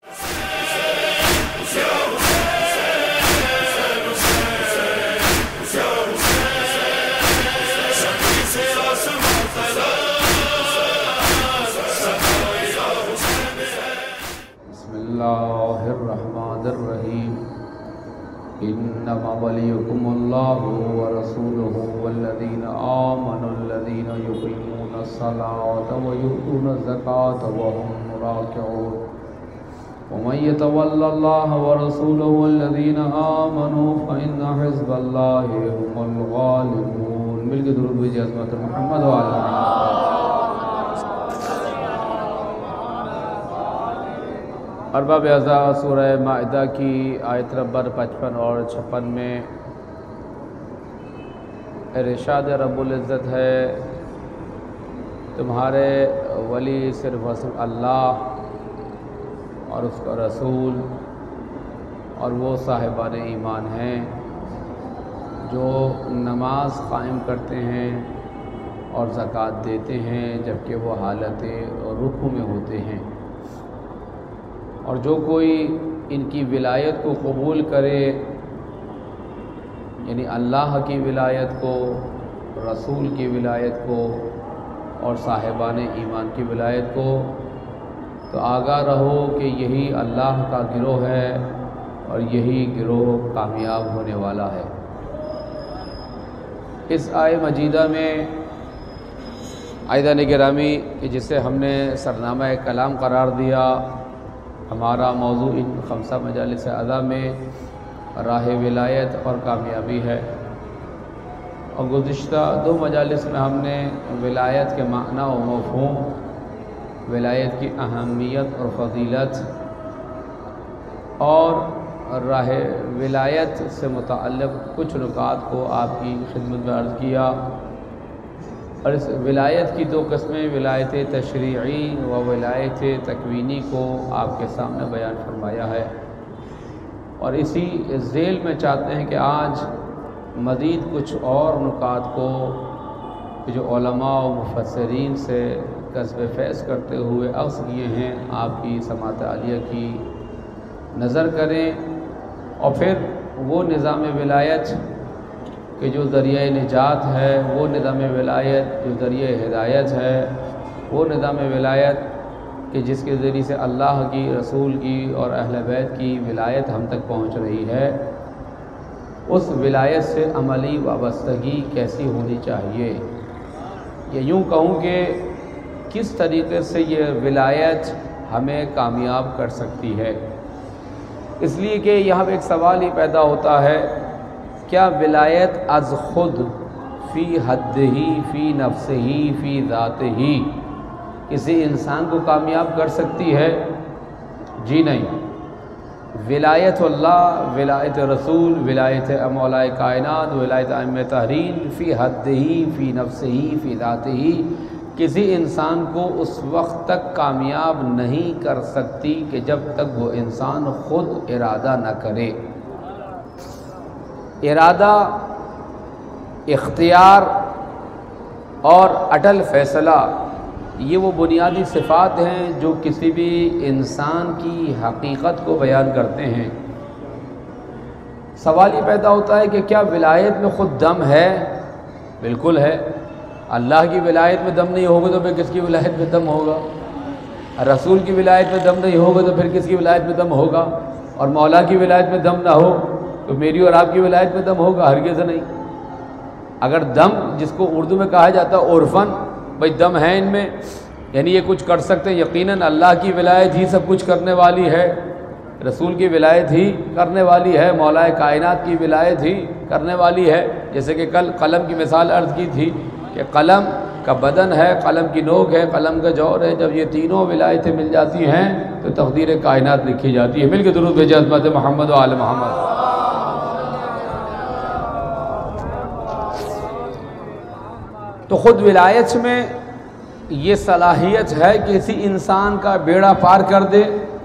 बिस्मिल्लाहिर्रहमानिर्रहीम। इन्नमा वलियुकुमुल्लाहु व रसूलुहु वल्लज़ीना आमनुल्लज़ीना युक़ीमूनस्सलाता व यु'तूनज़्ज़काता व हुम राकिऊन। वमन यतवल्लल्लाह व रसूलहु वल्लज़ीना आमनू फ़इन्ना हिज़्बल्लाहि हुमुल गालिबून। मिलके दुरूद भेजिए अज़मत मुहम्मद व आले मोहम्मद। अरबाब अज़ा सूरह माइदा की आयत नंबर 55 और 56 में इरशाद रब्बुल इज़्ज़त है, तुम्हारे वली सिर्फ़ सिर्फ अल्लाह और उसका रसूल और वो साहिबान ईमान हैं जो नमाज कायम करते हैं और ज़कात देते हैं जबकि वो हालत रुकू में होते हैं। और जो कोई इनकी विलायत को कबूल करे, यानी अल्लाह की विलायत को, रसूल की विलायत को और साहिबान ईमान की विलायत को, तो आगाह रहो कि यही अल्लाह का गिरोह है और यही गिरोह कामयाब होने वाला है। इस आय मजीदा में आयदान गिरामी कि जिसे हमने सरनामा कलाम करार दिया, हमारा मौजू इन 5 मजालिस अदा में राह विलायत और कामयाबी है। और गुज़िश्ता 2 मजालिस में हमने विलायत के माना और मफ़हूम, विलायत की अहमियत और फ़ज़ीलत और राह विलायत से मुतअल्लिक़ कुछ नुकात को आपकी खिदमत में अर्ज़ किया। और इस विलायत की 2 किस्में, विलायत तशरीई व विलायत तकवीनी को आपके सामने बयान फरमाया है। और इसी ज़ेल में चाहते हैं कि आज मज़ीद कुछ और नुकात को जो उलमा व मुफस्सिरीन से कस्ब फैज़ करते हुए अक्स किए हैं आपकी समात आलिया की नज़र करें, और फिर वो निज़ाम विलायत कि जो ज़रिया निजात है, वो निज़ाम विलायत जो ज़रिया हिदायत है, वो निज़ाम विलायत कि जिसके ज़रिए से अल्लाह की, रसूल की और अहले बैत की विलायत हम तक पहुँच रही है, उस विलायत से अमली वाबस्तगी कैसी होनी चाहिए। या यूँ कहूँ कि किस तरीक़े से ये विलायत हमें कामयाब कर सकती है। इसलिए कि यहाँ एक सवाल ही पैदा होता है, क्या विलायत अज़ खुद फ़ी हद ही फ़ी नफ्स ही फ़ी ज़ात ही किसी इंसान को कामयाब कर सकती है? जी नहीं। विलायत अल्लाह, विलायत रसूल, विलायत मौलाए कायनात, विलायत आइम्मे तहरीन फ़ी हद ही फ़ी नफ्स ही फ़ी ज़ात ही किसी इंसान को उस वक्त तक कामयाब नहीं कर सकती कि जब तक वो इंसान ख़ुद इरादा न करे। इरादा, इख्तियार और अटल फ़ैसला, ये वो बुनियादी सिफ़ात हैं जो किसी भी इंसान की हकीकत को बयान करते हैं। सवाल ये पैदा होता है कि क्या विलायत में ख़ुद दम है? बिल्कुल है। अल्लाह की विलायत में दम नहीं होगा तो फिर किसकी विलायत में दम होगा? रसूल की विलायत में दम नहीं होगा तो फिर किसकी विलायत में दम होगा? और मौला की विलायत में दम ना हो तो मेरी और आपकी विलायत में दम होगा? हरगिज़ नहीं। अगर दम, जिसको उर्दू में कहा जाता है उर्फ़न, भाई दम है इनमें, यानी ये कुछ कर सकते हैं, यकीनन अल्लाह की विलायत ही सब कुछ करने वाली है, रसूल की विलायत ही करने वाली है, मौलाए कायनात की विलायत ही करने वाली है। जैसे कि कल कलम की मिसाल अर्ज़ की थी कि कलम का बदन है, कलम की नोक है, कलम का जौहर है। जब ये तीनों विलायतें मिल जाती हैं तो तक़दीर कायनात लिखी जाती है। मिल के दुरूद भेजिए अज़मत मोहम्मद व आले मोहम्मद। तो ख़ुद विलायत में ये सलाहियत है कि किसी इंसान का बेड़ा पार कर दे।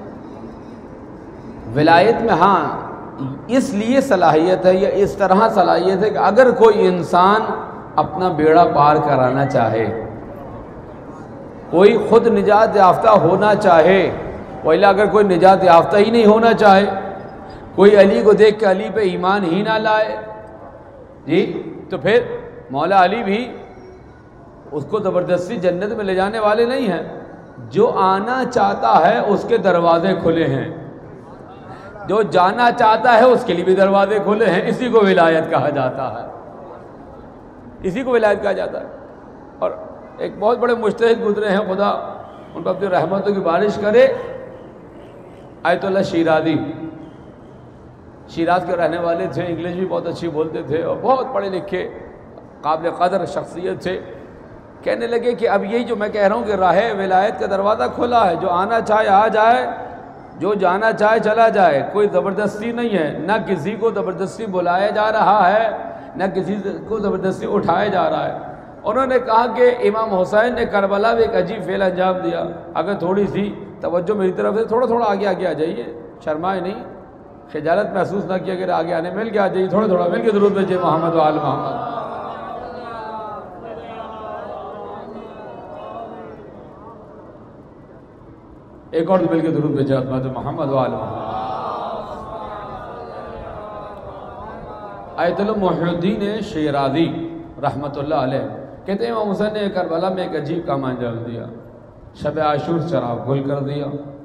विलायत में हाँ इसलिए सलाहियत है या इस तरह सलाहियत है कि अगर कोई इंसान अपना बेड़ा पार कराना चाहे, कोई खुद निजात याफ्ता होना चाहे, وإلا اگر کوئی نجات یافتہ ہی نہیں ہونا چاہے، کوئی علی کو دیکھ کے علی پہ ایمان ہی نہ لائے جی، تو پھر مولا علی بھی اس کو زبردستی جنت میں لے جانے والے نہیں ہیں۔ جو آنا چاہتا ہے اس کے دروازے کھلے ہیں، جو جانا چاہتا ہے اس کے لیے بھی دروازے کھلے ہیں۔ اسی کو ولایت کہا جاتا ہے، اسی کو ولایت کہا جاتا ہے۔ اور ایک بہت بڑے مجتہد گزرے ہیں، خدا ان پر اپنی رحمتوں کی بارش کرے، آیت اللہ شیرازی، شیراز کے رہنے والے تھے، انگلش بھی بہت اچھی بولتے تھے اور بہت پڑھے لکھے قابل قدر شخصیت تھے۔ کہنے لگے کہ اب یہی جو میں کہہ رہا ہوں کہ راہ ولایت کا دروازہ کھلا ہے، جو آنا چاہے آ جائے، جو جانا چاہے چلا جائے، کوئی زبردستی نہیں ہے، نہ کسی کو زبردستی بلایا جا رہا ہے، نہ کسی کو زبردستی اٹھایا جا رہا ہے۔ انہوں نے کہا کہ امام حسین نے کربلا میں ایک عجیب فعل انجام دیا، اگر تھوڑی سی توجہ میری طرف سے تھوڑا تھوڑا آگے آگے آ جائیے، شرمائے نہیں، خجالت محسوس نہ کیا کہ آگے آنے، مل کے آ جائیے، تھوڑا تھوڑا مل کے درود بھیجیے محمد و آل محمد۔ ایک اور مل کے درود بھیجیے محمد و آل محمد۔ آیت اللہ محی الدین شیرازی رحمۃ اللہ علیہ کہتے ہیں امام حسین نے کربلا میں ایک عجیب کام انجام دیا، شب عاشور چراغ گل کر دیا،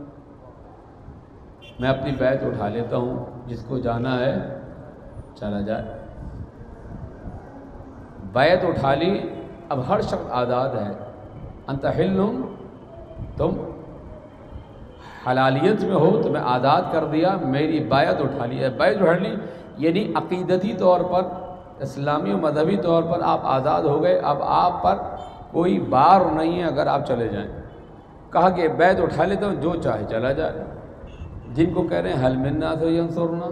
میں اپنی بیعت اٹھا لیتا ہوں، جس کو جانا ہے چلا جائے۔ بیعت اٹھا لی، اب ہر شخص آزاد ہے، انت حل، تم حلالیت میں ہو، تمہیں آزاد کر دیا، میری بیعت اٹھا لی ہے۔ بیعت اٹھا لی یعنی عقیدتی طور پر، اسلامی و مذہبی طور پر آپ آزاد ہو گئے، اب آپ پر کوئی بار نہیں ہے اگر آپ چلے جائیں۔ کہا کہ بیعت اٹھا لیتا ہوں، جو چاہے چلا جائے۔ جن کو کہہ رہے ہیں حل من ناصر ینصرنا،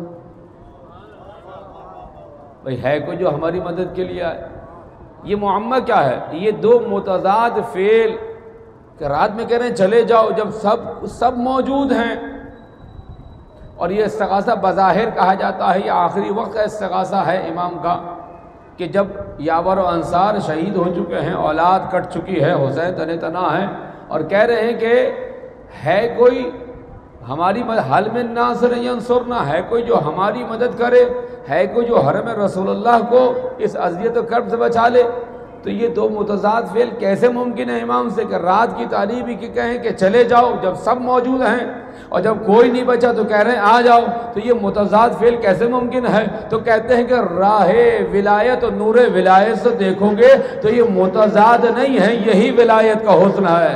بھئی ہے کوئی جو ہماری مدد کے لیے آئے؟ یہ معمہ کیا ہے؟ یہ دو متضاد فعل کہ رات میں کہہ رہے ہیں چلے جاؤ جب سب موجود ہیں، اور یہ استغاثہ بظاہر کہا جاتا ہے، یہ آخری وقت کا استغاثہ ہے امام کا، کہ جب یاور و انصار شہید ہو چکے ہیں، اولاد کٹ چکی ہے، حسین تنے تنا ہے، اور کہہ رہے ہیں کہ ہے کوئی ہماری مدد، حل من ناصر ینصرنا، ہے کوئی جو ہماری مدد کرے، ہے کوئی جو حرم رسول اللہ کو اس اذیت و کرب سے بچا لے۔ تو یہ دو متضاد فعل کیسے ممکن ہے امام سے کہ رات کی تعریف ہی کہ کہیں کہ چلے جاؤ جب سب موجود ہیں، اور جب کوئی نہیں بچا تو کہہ رہے ہیں آ جاؤ؟ تو یہ متضاد فعل کیسے ممکن ہے؟ تو کہتے ہیں کہ راہ ولایت اور نور ولایت سے دیکھو گے تو یہ متضاد نہیں ہے، یہی ولایت کا حسن ہے،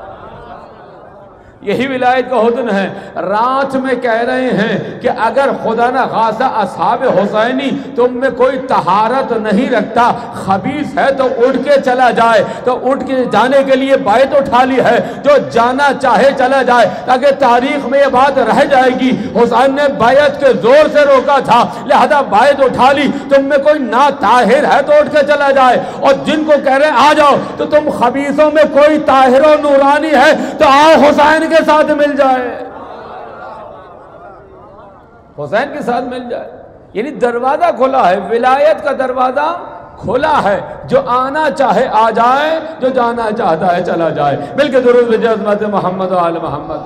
یہی ولایت کا حسن ہے۔ رات میں کہہ رہے ہیں کہ اگر خدا نہ خواستہ اصحاب حسینی تم میں کوئی طہارت نہیں رکھتا، خبیث ہے تو اٹھ کے چلا جائے، تو اٹھ کے جانے کے لیے بیعت اٹھا لی ہے، جو جانا چاہے چلا جائے، تاکہ تاریخ میں یہ بات رہ جائے گی حسین نے بیعت کے زور سے روکا تھا، لہذا بیعت اٹھا لی، تم میں کوئی ناطاہر ہے تو اٹھ کے چلا جائے، اور جن کو کہہ رہے ہیں آ جاؤ تو تم خبیثوں میں کوئی طاہر و نورانی ہے تو آؤ حسین کے ساتھ مل جائے، حسین کے ساتھ مل جائے۔ یعنی دروازہ کھلا ہے، ولایت کا دروازہ کھلا ہے، جو آنا چاہے آ جائے، جو جانا چاہتا ہے چلا جائے۔ مل کے درود بھیجئے عظمت محمد و آل محمد۔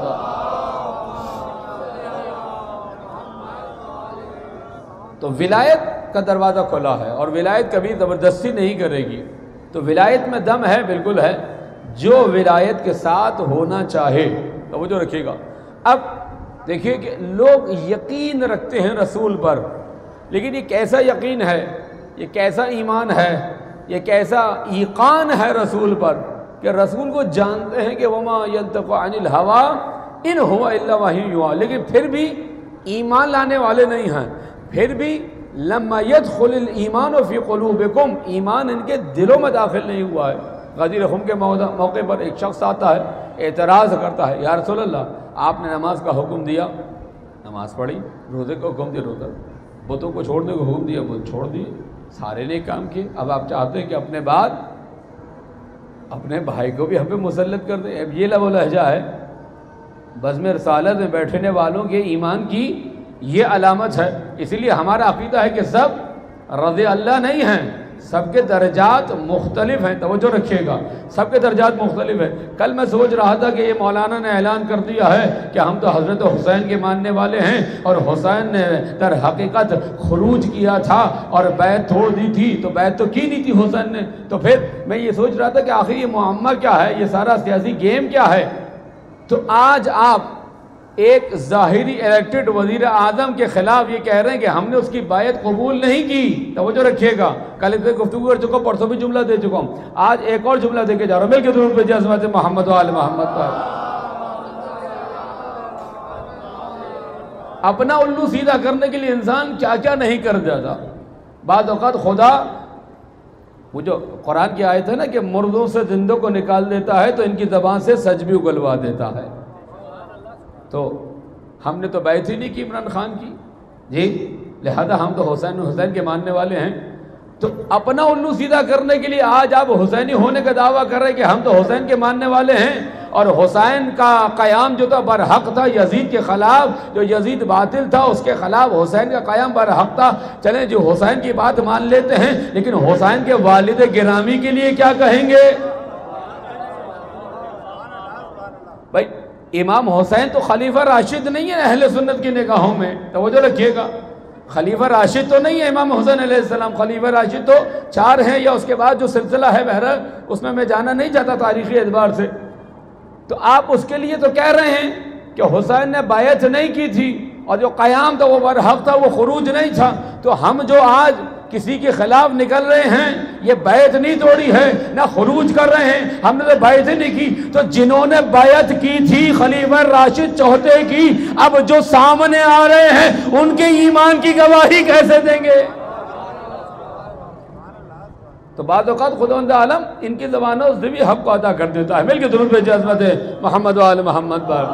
تو ولایت کا دروازہ کھلا ہے، اور ولایت کبھی زبردستی نہیں کرے گی۔ تو ولایت میں دم ہے، بالکل ہے، جو ولایت کے ساتھ ہونا چاہے توجہ رکھیے گا۔ اب دیکھیے کہ لوگ یقین رکھتے ہیں رسول پر، لیکن یہ کیسا یقین ہے، یہ کیسا ایمان ہے، یہ کیسا ایقان ہے رسول پر کہ رسول کو جانتے ہیں کہ وما ينطق عن الهوى ان هو الا وحی یوحی، لیکن پھر بھی ایمان لانے والے نہیں ہیں، پھر بھی لما يدخل الایمان فی قلوبکم، ایمان ان کے دلوں میں داخل نہیں ہوا ہے۔ غدیر خم کے موقع پر ایک شخص آتا ہے، اعتراض کرتا ہے، یا رسول اللہ آپ نے نماز کا حکم دیا، نماز پڑھی، روزے کو حکم دیا، روزہ، بتوں کو چھوڑنے کو حکم دیا، بت چھوڑ دیے، سارے نے کام کیے، اب آپ چاہتے ہیں کہ اپنے بعد اپنے بھائی کو بھی ہم پہ مسلط کر دیں۔ اب یہ لب و لہجہ ہے، بزم رسالت میں بیٹھنے والوں کے ایمان کی یہ علامت ہے۔ اسی لیے ہمارا عقیدہ ہے کہ سب رضی اللہ نہیں ہیں، سب کے درجات مختلف ہیں، توجہ رکھیے گا، سب کے درجات مختلف ہیں۔ کل میں سوچ رہا تھا کہ یہ مولانا نے اعلان کر دیا ہے کہ ہم تو حضرت حسین کے ماننے والے ہیں، اور حسین نے در حقیقت خروج کیا تھا اور بیعت توڑ دی تھی، تو بیعت تو کی نہیں تھی حسین نے۔ تو پھر میں یہ سوچ رہا تھا کہ آخر یہ معمہ کیا ہے، یہ سارا سیاسی گیم کیا ہے؟ تو آج آپ ایک ظاہری الیکٹڈ وزیر اعظم کے خلاف یہ کہہ رہے ہیں کہ ہم نے اس کی بیعت قبول نہیں کی۔ توجہ رکھیے گا، کل اتنے گفتگو کر چکا ہوں، پرسوں بھی جملہ دے چکا ہوں، آج ایک اور جملہ دے کے جا رہا ہوں، مل کے درود بھیجیے عظمت محمد و آل محمد پر۔ اپنا الو سیدھا کرنے کے لیے انسان کیا کیا نہیں کر جاتا۔ بعض اوقات خدا وہ جو قرآن کی آیت ہے نا کہ مردوں سے زندوں کو نکال دیتا ہے تو ان کی زبان سے سچ بھی اگلوا دیتا ہے۔ تو ہم نے تو بیعت ہی نہیں کی عمران خان کی جی، لہذا ہم تو حسین کے ماننے والے ہیں۔ تو اپنا الو سیدھا کرنے کے لیے آج آپ حسینی ہونے کا دعویٰ کر رہے ہیں کہ ہم تو حسین کے ماننے والے ہیں، اور حسین کا قیام جو تھا برحق تھا یزید کے خلاف، جو یزید باطل تھا اس کے خلاف حسین کا قیام برحق تھا۔ چلیں جو حسین کی بات مان لیتے ہیں، لیکن حسین کے والد گرامی کے لیے کیا کہیں گے؟ بھائی امام حسین تو خلیفہ راشد نہیں ہے اہل سنت کی نگاہوں میں، توجہ رکھیے گا، خلیفہ راشد تو نہیں ہے امام حسین علیہ السلام، خلیفہ راشد تو 4 ہیں، یا اس کے بعد جو سلسلہ ہے بہرحال اس میں جانا نہیں چاہتا تاریخی اعتبار سے۔ تو آپ اس کے لیے تو کہہ رہے ہیں کہ حسین نے بیعت نہیں کی تھی، اور جو قیام تھا وہ برحق تھا، وہ خروج نہیں تھا۔ تو ہم جو آج کسی کے خلاف نکل رہے ہیں، یہ بیعت نہیں توڑی ہے نہ خروج کر رہے ہیں، ہم نے تو بیعت ہی نہیں کی۔ تو جنہوں نے بیعت کی تھی خلیفہ راشد چوتھے کی، اب جو سامنے آ رہے ہیں ان کے ایمان کی گواہی کیسے دیں گے؟ تو بعض اوقات خداوند عالم ان کی زبانوں سے بھی حق کو ادا کر دیتا ہے۔ مل کے درود بھیجیے عظمت محمد و آل محمد پر۔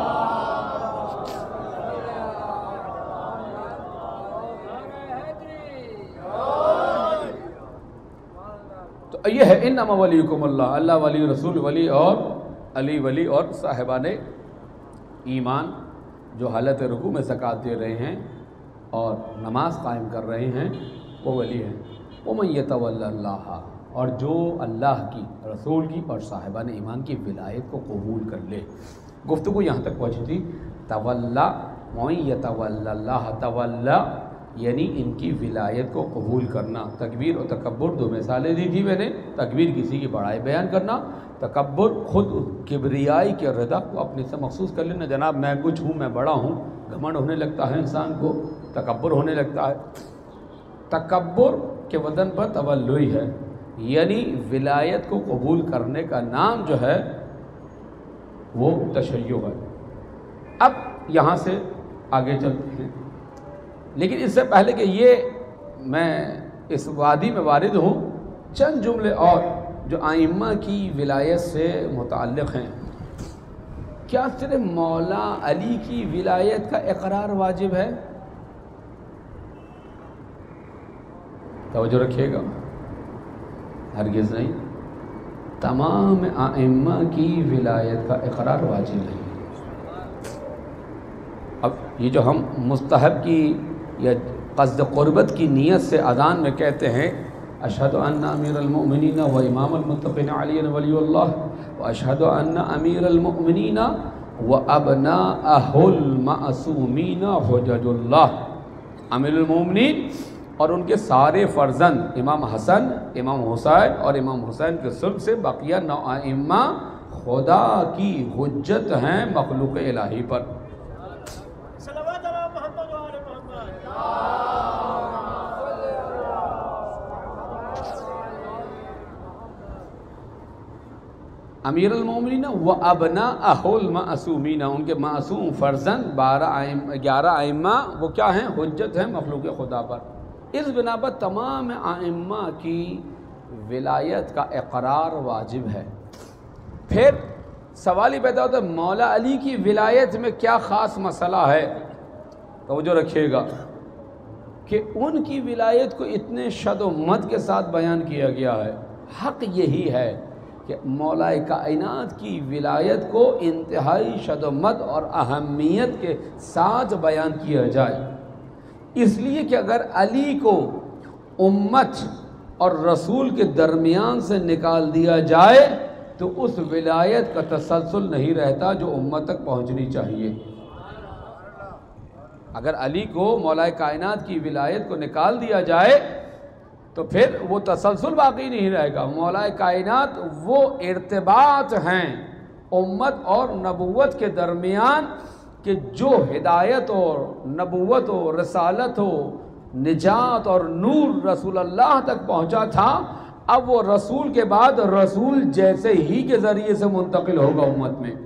تو یہ ہے انما ولیکم اللہ، اللہ ولی رسول ولی اور علی ولی اور صاحبان ایمان جو حالت رکوع میں زکوٰۃ دے رہے ہیں اور نماز قائم کر رہے ہیں، وہ ولی ہیں۔ وَمَن يَتَوَلَّ اللَّهَ، اور جو اللہ کی، رسول کی اور صاحبان ایمان کی ولایت کو قبول کر لے۔ گفتگو یہاں تک پہنچی تھی، تولا وَمَن يَتَوَلَّ اللَّهَ، تولا یعنی ان کی ولایت کو قبول کرنا۔ تکبیر اور تکبر 2 مثالیں دی تھی میں نے، تکبیر کسی کی بڑائی بیان کرنا، تکبر خود کبریائی کے رضا کو اپنے سے مخصوص کر لینا، جناب میں کچھ ہوں، میں بڑا ہوں، گھمنڈ ہونے لگتا ہے انسان کو، تکبر ہونے لگتا ہے۔ تکبر کے وزن پر تولّی ہے، یعنی ولایت کو قبول کرنے کا نام جو ہے وہ تشیع ہے۔ اب یہاں سے آگے چلتے ہیں، لیکن اس سے پہلے کہ یہ میں اس وادی میں وارد ہوں، چند جملے اور جو ائمہ کی ولایت سے متعلق ہیں۔ کیا صرف مولا علی کی ولایت کا اقرار واجب ہے؟ توجہ رکھیے گا، ہرگز نہیں، تمام ائمہ کی ولایت کا اقرار واجب نہیں۔ اب یہ جو ہم مستحب کی یا قصد قربت کی نیت سے اذان میں کہتے ہیں اشہد ان امیر المؤمنین و امام المتقین علی ولی اللہ و اشہد ان امیر المؤمنین و ابناءہ المعصومین حجج اللہ، امیر المؤمنین اور ان کے سارے فرزند امام حسن، امام حسین اور امام حسین کے سلب سے بقیہ 9 ائمہ خدا کی حجت ہیں مخلوق الہی پر۔ امیر المومنین و ابناءہ المعصومین، ان کے معصوم فرزند 11 ائمہ وہ کیا ہیں؟ حجت ہیں مخلوق خدا پر۔ اس بنا پر تمام ائمہ کی ولایت کا اقرار واجب ہے۔ پھر سوال ہی پیدا ہوتا ہے مولا علی کی ولایت میں کیا خاص مسئلہ ہے؟ توجہ رکھیے گا کہ ان کی ولایت کو اتنے شد و مد کے ساتھ بیان کیا گیا ہے۔ حق یہی ہے کہ مولا کائنات کی ولایت کو انتہائی شد و مد اور اہمیت کے ساتھ بیان کیا جائے، اس لیے کہ اگر علی کو امت اور رسول کے درمیان سے نکال دیا جائے تو اس ولایت کا تسلسل نہیں رہتا جو امت تک پہنچنی چاہیے۔ اگر علی کو مولا کائنات کی ولایت کو نکال دیا جائے تو پھر وہ تسلسل باقی نہیں رہے گا۔ مولا کائنات وہ ارتباط ہیں امت اور نبوت کے درمیان کہ جو ہدایت اور نبوت و رسالت و نجات اور نور رسول اللہ تک پہنچا تھا، اب وہ رسول کے بعد رسول جیسے ہی کے ذریعے سے منتقل ہوگا امت میں۔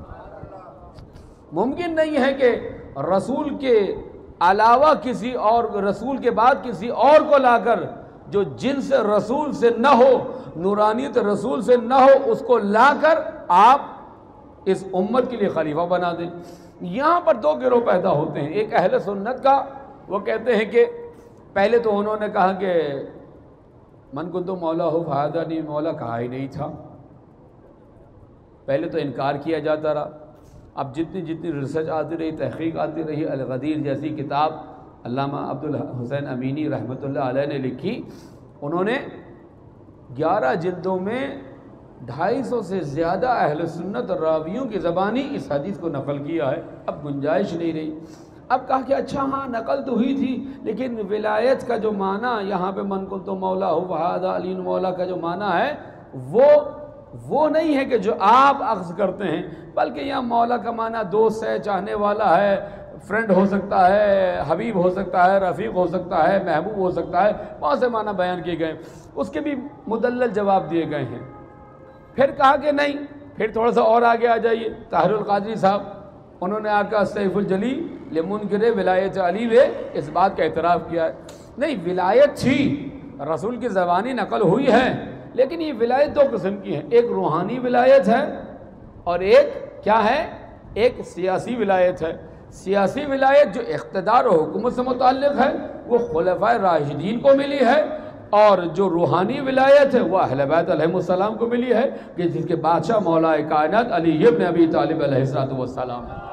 ممکن نہیں ہے کہ رسول کے علاوہ کسی اور، رسول کے بعد کسی اور کو لا کر جو جنس رسول سے نہ ہو، نورانیت رسول سے نہ ہو، اس کو لا کر آپ اس امت کے لیے خلیفہ بنا دیں۔ یہاں پر دو گروہ پیدا ہوتے ہیں، ایک اہل سنت کا، وہ کہتے ہیں کہ پہلے تو انہوں نے کہا کہ من کنت مولا ہو فہذا، نہیں مولا کہا ہی نہیں تھا، پہلے تو انکار کیا جاتا رہا۔ اب جتنی ریسرچ آتی رہی، تحقیق آتی رہی، الغدیر جیسی کتاب علامہ عبدالحسین امینی رحمۃ اللہ علیہ نے لکھی، انہوں نے 11 جلدوں میں 250 سے زیادہ اہل سنت راویوں کی زبانی اس حدیث کو نقل کیا ہے۔ اب گنجائش نہیں رہی۔ اب کہا کہ اچھا ہاں نقل تو ہوئی تھی، لیکن ولایت کا جو معنی یہاں پہ من کنت مولا ہو فہذا علی مولا کا جو معنی ہے وہ نہیں ہے کہ جو آپ اخذ کرتے ہیں، بلکہ یہاں مولا کا معنی دوست ہے، چاہنے والا ہے، فرینڈ ہو سکتا ہے، حبیب ہو سکتا ہے، رفیق ہو سکتا ہے، محبوب ہو سکتا ہے، بہت سے معنی بیان کیے گئے، اس کے بھی مدلل جواب دیے گئے ہیں۔ پھر کہا کہ نہیں، پھر تھوڑا سا اور آگے آ جائیے، طاہر القادری صاحب، انہوں نے آ کر سیف الجلی لمنکر ولایت علی میں اس بات کا اعتراف کیا ہے، نہیں ولایت تھی، رسول کی زبانی نقل ہوئی ہے، لیکن یہ ولایت دو قسم کی ہے، ایک روحانی ولایت ہے اور ایک کیا ہے، ایک سیاسی ولایت ہے۔ سیاسی ولایت جو اقتدار و حکومت سے متعلق ہے وہ خلفائے راشدین کو ملی ہے، اور جو روحانی ولایت ہے وہ اہل بیت علیہ السلام کو ملی ہے، کہ جس کے بادشاہ مولا کائنات علی ابن ابی طالب علیہ السلام ہے۔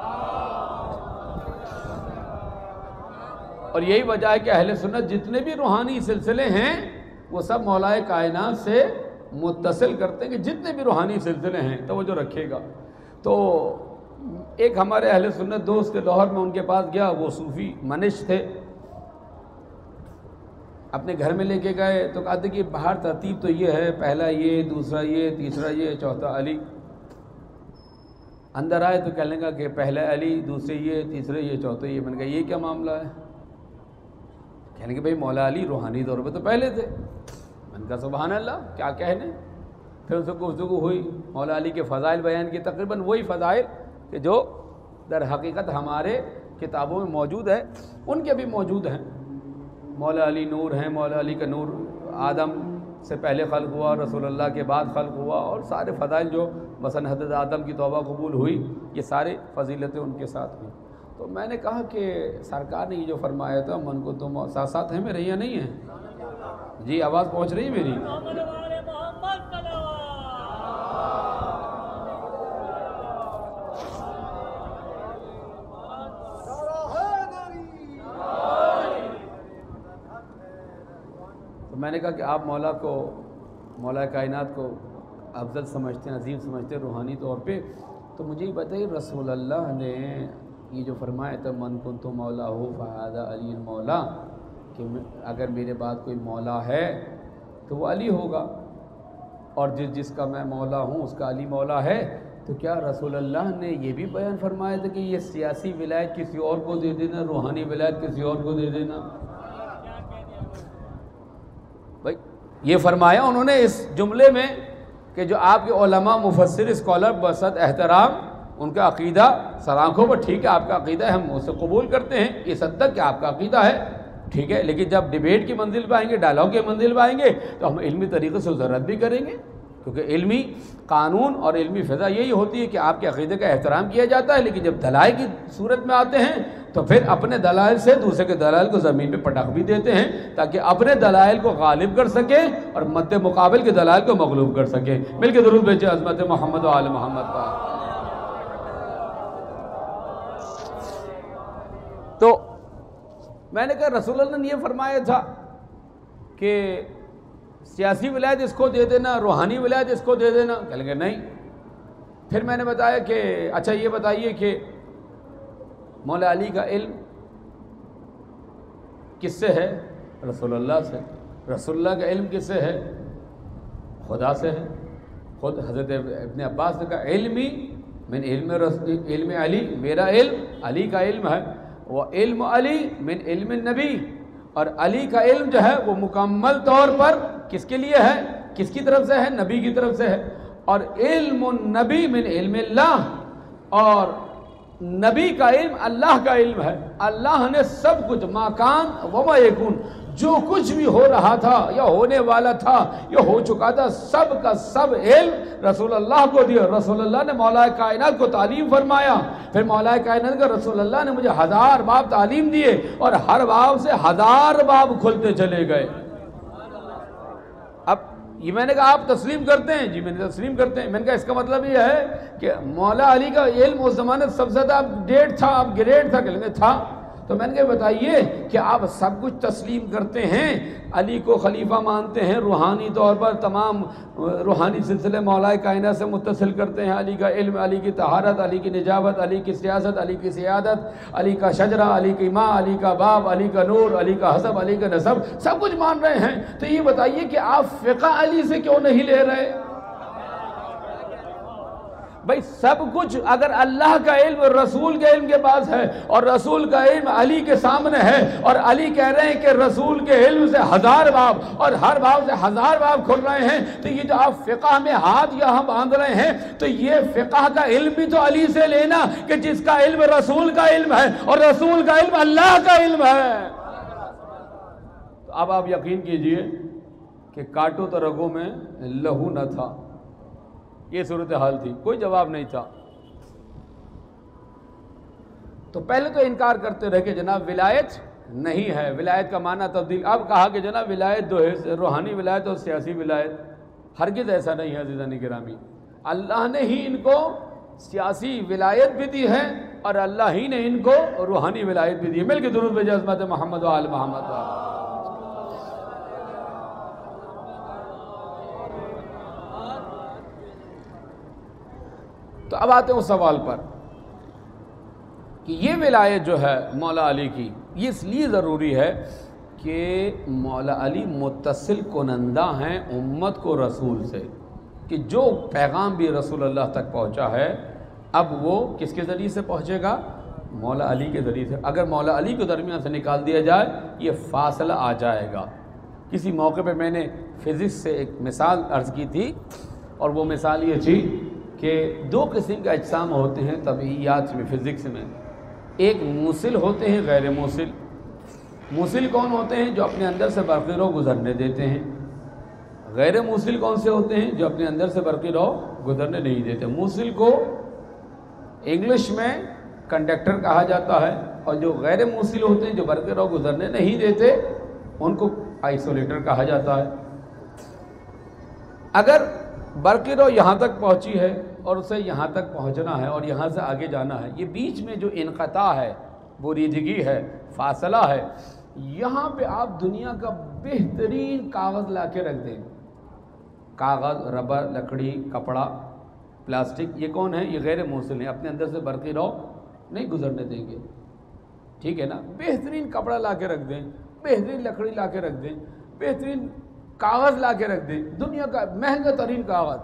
اور یہی وجہ ہے کہ اہل سنت جتنے بھی روحانی سلسلے ہیں وہ سب مولا کائنات سے متصل کرتے ہیں، کہ جتنے بھی روحانی سلسلے ہیں توجہ رکھیے گا۔ تو ایک ہمارے اہل سنت دوست کے لاہور میں ان کے پاس گیا، وہ صوفی منش تھے، اپنے گھر میں لے کے گئے تو کہتے کہ باہر ترتیب تو یہ ہے، پہلا یہ، دوسرا یہ، تیسرا یہ، چوتھا علی۔ اندر آئے تو کہنے لگا کہ پہلا علی، دوسرے یہ، تیسرے یہ، چوتھے یہ۔ میں نے کہا یہ کیا معاملہ ہے؟ کہنے کہ بھئی مولا علی روحانی طور پہ تو پہلے تھے۔ میں نے کہا سبحان اللہ، کیا کہنے۔ پھر ان سے گفتگو ہوئی، مولا علی کے فضائل بیان کی، تقریباً وہی فضائل کہ جو در حقیقت ہمارے کتابوں میں موجود ہے ان کے بھی موجود ہیں۔ مولا علی نور ہیں، مولا علی کا نور آدم سے پہلے خلق ہوا، رسول اللہ کے بعد خلق ہوا، اور سارے فضائل جو مثلا حضرت آدم کی توبہ قبول ہوئی، یہ سارے فضیلتیں ان کے ساتھ ہوئیں۔ تو میں نے کہا کہ سرکار نے یہ جو فرمایا تھا من کو تم ساتھ ساتھ ہیں میرے، یا نہیں ہیں؟ جی آواز پہنچ رہی ہے میری؟ تو میں نے کہا کہ آپ مولا کو، مولا کائنات کو افضل سمجھتے ہیں، عظیم سمجھتے ہیں روحانی طور پہ، تو مجھے یہ بتائیے رسول اللہ نے یہ جو فرمایا تھا من کنت مولا ہو فہذا علی مولا، کہ اگر میرے بعد کوئی مولا ہے تو وہ علی ہوگا، اور جس کا میں مولا ہوں اس کا علی مولا ہے، تو کیا رسول اللہ نے یہ بھی بیان فرمایا تھا کہ یہ سیاسی ولایت کسی اور کو دے دینا، روحانی ولایت کسی اور کو دے دینا؟ بھائی یہ فرمایا انہوں نے اس جملے میں کہ جو آپ کے علماء مفسر اسکالر بسط احترام ان کا عقیدہ سر آنکھوں پر، ٹھیک ہے آپ کا عقیدہ ہے، ہم اسے قبول کرتے ہیں اس حد تک کہ آپ کا عقیدہ ہے، ٹھیک ہے، لیکن جب ڈیبیٹ کی منزل پہ آئیں گے، ڈائلاگ کی منزل پہ آئیں گے تو ہم علمی طریقے سے اسے رد بھی کریں گے، کیونکہ علمی قانون اور علمی فضا یہی ہوتی ہے کہ آپ کے عقیدے کا احترام کیا جاتا ہے، لیکن جب دلائل کی صورت میں آتے ہیں تو پھر اپنے دلائل سے دوسرے کے دلائل کو زمین پہ پٹخ بھی دیتے ہیں تاکہ اپنے دلائل کو غالب کر سکیں اور مد مقابل کے دلائل کو مغلوب کر سکیں۔ مل کے درود بھیجیں عظمت محمد و آل محمد کا۔ تو میں نے کہا رسول اللہ نے یہ فرمایا تھا کہ سیاسی ولایت اس کو دے دینا، روحانی ولایت اس کو دے دینا؟ کہیں گے نہیں۔ پھر میں نے بتایا کہ اچھا یہ بتائیے کہ مولا علی کا علم کس سے ہے؟ رسول اللہ سے۔ رسول اللہ کا علم کس سے ہے؟ خدا سے ہے۔ خود حضرت ابن عباس نے کہا علمی من علم علی، میرا علم علی کا علم ہے، وہ علم علی من علم النبی، اور علی کا علم جو ہے وہ مکمل طور پر کس کے لیے ہے؟ کس کی طرف سے ہے؟ نبی کی طرف سے ہے۔ اور علم النبی من علم اللہ، اور نبی کا علم اللہ کا علم ہے۔ اللہ نے سب کچھ ما کان وما یکون، جو کچھ بھی ہو رہا تھا یا ہونے والا تھا یا ہو چکا تھا، سب کا سب علم رسول اللہ کو دیا۔ رسول اللہ نے مولا کائنات کو تعلیم فرمایا، پھر مولا کائنات کا رسول اللہ نے مجھے 1000 باب تعلیم دیے، اور ہر باب سے 1000 باب کھلتے چلے گئے۔ اب یہ میں نے کہا آپ تسلیم کرتے ہیں؟ جی میں نے تسلیم کرتے ہیں۔ میں نے کہا اس کا مطلب یہ ہے کہ مولا علی کا علم اس زمانے سب سے زیادہ اپ ڈیٹ تھا، اپ گریڈ تھا؟ کہ تھا۔ تو میں نے کہا بتائیے کہ آپ سب کچھ تسلیم کرتے ہیں، علی کو خلیفہ مانتے ہیں، روحانی طور پر تمام روحانی سلسلے مولا کائنات سے متصل کرتے ہیں، علی کا علم، علی کی طہارت، علی کی نجابت، علی کی سیاست، علی کی سیادت، علی کا شجرہ، علی کی ماں، علی کا باپ، علی کا نور، علی کا حسب، علی کا نسب، سب کچھ مان رہے ہیں۔ تو یہ بتائیے کہ آپ فقہ علی سے کیوں نہیں لے رہے؟ بھائی سب کچھ اگر اللہ کا علم رسول کے علم کے پاس ہے، اور رسول کا علم علی کے سامنے ہے، اور علی کہہ رہے ہیں کہ رسول کے علم سے 1000 باب، اور ہر باب سے 1000 باب کھل رہے ہیں، تو یہ جو آپ فقہ میں ہاتھ یہاں باندھ رہے ہیں، تو یہ فقہ کا علم بھی تو علی سے لینا کہ جس کا علم رسول کا علم ہے، اور رسول کا علم اللہ کا علم ہے۔ تو اب آپ یقین کیجئے کہ کاٹو تو رگوں میں لہو نہ تھا، یہ صورتحال تھی، کوئی جواب نہیں تھا۔ تو پہلے تو انکار کرتے رہے کہ جناب ولایت نہیں ہے، ولایت کا معنی تبدیل۔ اب کہا کہ جناب ولایت دو ہے، روحانی ولایت اور سیاسی ولایت۔ ہرگز ایسا نہیں ہے عزیزان گرامی، اللہ نے ہی ان کو سیاسی ولایت بھی دی ہے، اور اللہ ہی نے ان کو روحانی ولایت بھی دی ہے۔ مل کے درود بھیجیں عظمت محمد و آل محمد و آل۔ تو اب آتے ہیں اس سوال پر کہ یہ ولایت جو ہے مولا علی کی، یہ اس لیے ضروری ہے کہ مولا علی متصل کنندہ ہیں امت کو رسول سے، کہ جو پیغام بھی رسول اللہ تک پہنچا ہے اب وہ کس کے ذریعے سے پہنچے گا؟ مولا علی کے ذریعے سے۔ اگر مولا علی کو درمیان سے نکال دیا جائے یہ فاصلہ آ جائے گا۔ کسی موقع پہ میں نے فزکس سے ایک مثال عرض کی تھی، اور وہ مثال یہ تھی کہ 2 قسم کے اجسام ہوتے ہیں طبیعیات میں، فزکس میں۔ ایک موصل ہوتے ہیں، غیر موصل۔ موصل کون ہوتے ہیں؟ جو اپنے اندر سے برقی رو گزرنے دیتے ہیں۔ غیر موصل کون سے ہوتے ہیں؟ جو اپنے اندر سے برقی رو گزرنے نہیں دیتے۔ موصل کو انگلش میں کنڈکٹر کہا جاتا ہے، اور جو غیر موصل ہوتے ہیں جو برقی رو گزرنے نہیں دیتے ان کو آئسولیٹر کہا جاتا ہے۔ اگر برقی رو یہاں تک پہنچی ہے اور اسے یہاں تک پہنچنا ہے اور یہاں سے آگے جانا ہے، یہ بیچ میں جو انقطاع ہے، بریدگی ہے، فاصلہ ہے، یہاں پہ آپ دنیا کا بہترین کاغذ لا کے رکھ دیں، کاغذ، ربر، لکڑی، کپڑا، پلاسٹک، یہ کون ہے؟ یہ غیر موصل ہیں، اپنے اندر سے برقی رو نہیں گزرنے دیں گے، ٹھیک ہے نا؟ بہترین کپڑا لا کے رکھ دیں، بہترین لکڑی لا کے رکھ دیں، بہترین کاغذ لا کے رکھ دیں، دنیا کا مہنگا ترین کاغذ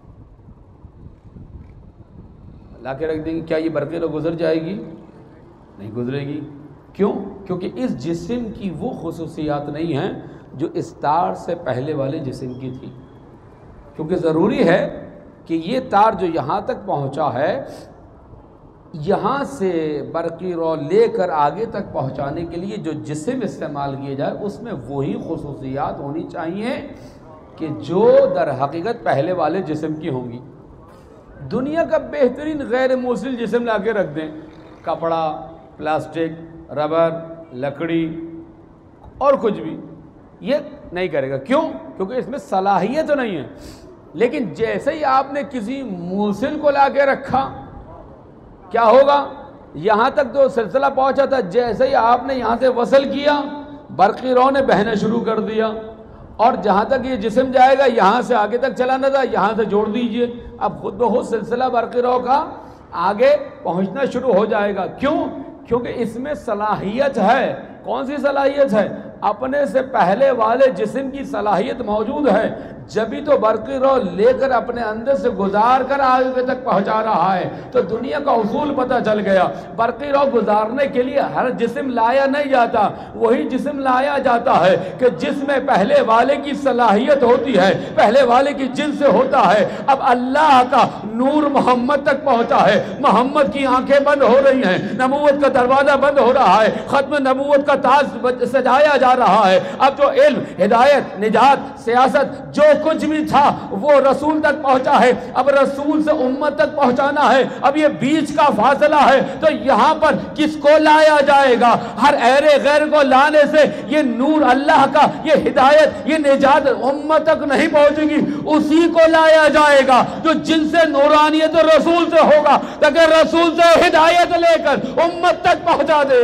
لا کے رکھ دیں گے، کیا یہ برقی رو گزر جائے گی؟ نہیں گزرے گی۔ کیوں؟ کیونکہ اس جسم کی وہ خصوصیات نہیں ہیں جو اس تار سے پہلے والے جسم کی تھی، کیونکہ ضروری ہے کہ یہ تار جو یہاں تک پہنچا ہے، یہاں سے برقی رو لے کر آگے تک پہنچانے کے لیے جو جسم استعمال کیے جائے اس میں وہی خصوصیات ہونی چاہیے کہ جو در حقیقت پہلے والے جسم کی ہوں گی۔ دنیا کا بہترین غیر موصل جسم لا کے رکھ دیں، کپڑا، پلاسٹک، ربر، لکڑی اور کچھ بھی، یہ نہیں کرے گا۔ کیوں؟ کیونکہ اس میں صلاحیت نہیں ہے۔ لیکن جیسے ہی آپ نے کسی موصل کو لا کے رکھا، کیا ہوگا؟ یہاں تک تو سلسلہ پہنچا تھا، جیسے ہی آپ نے یہاں سے وصل کیا، برقی رو نے بہنا شروع کر دیا، اور جہاں تک یہ جسم جائے گا یہاں سے آگے تک چلا نہ تھا، یہاں سے جوڑ دیجئے، اب خود بخود سلسلہ برق رو کا آگے پہنچنا شروع ہو جائے گا۔ کیوں؟ کیونکہ اس میں صلاحیت ہے۔ کون سی صلاحیت ہے؟ اپنے سے پہلے والے جسم کی صلاحیت موجود ہے، جبھی تو برقی رو لے کر اپنے اندر سے گزار کر آگے تک پہنچا رہا ہے۔ تو دنیا کا اصول پتہ چل گیا، برقی رو گزارنے کے لیے ہر جسم لایا نہیں جاتا، وہی جسم لایا جاتا ہے کہ جس میں پہلے والے کی صلاحیت ہوتی ہے، پہلے والے کی جن سے ہوتا ہے۔ اب اللہ کا نور محمد تک پہنچا ہے، محمد کی آنکھیں بند ہو رہی ہیں، نبوت کا دروازہ بند ہو رہا ہے، ختم نبوت کا تاج سجایا جا رہا ہے۔ اب جو علم، ہدایت، نجات، سیاست، جو کچھ بھی تھا وہ رسول تک پہنچا ہے، اب رسول سے امت تک پہنچانا ہے۔ اب یہ بیچ کا فاصلہ ہے، تو یہاں پر کس کو لایا جائے گا؟ ہر اہرے غیر کو لانے سے یہ نور اللہ کا، یہ ہدایت، یہ نجات امت تک نہیں پہنچے گی، اسی کو لایا جائے گا جو جن سے نورانیت رسول سے ہوگا، تاکہ رسول سے ہدایت لے کر امت تک پہنچا دے۔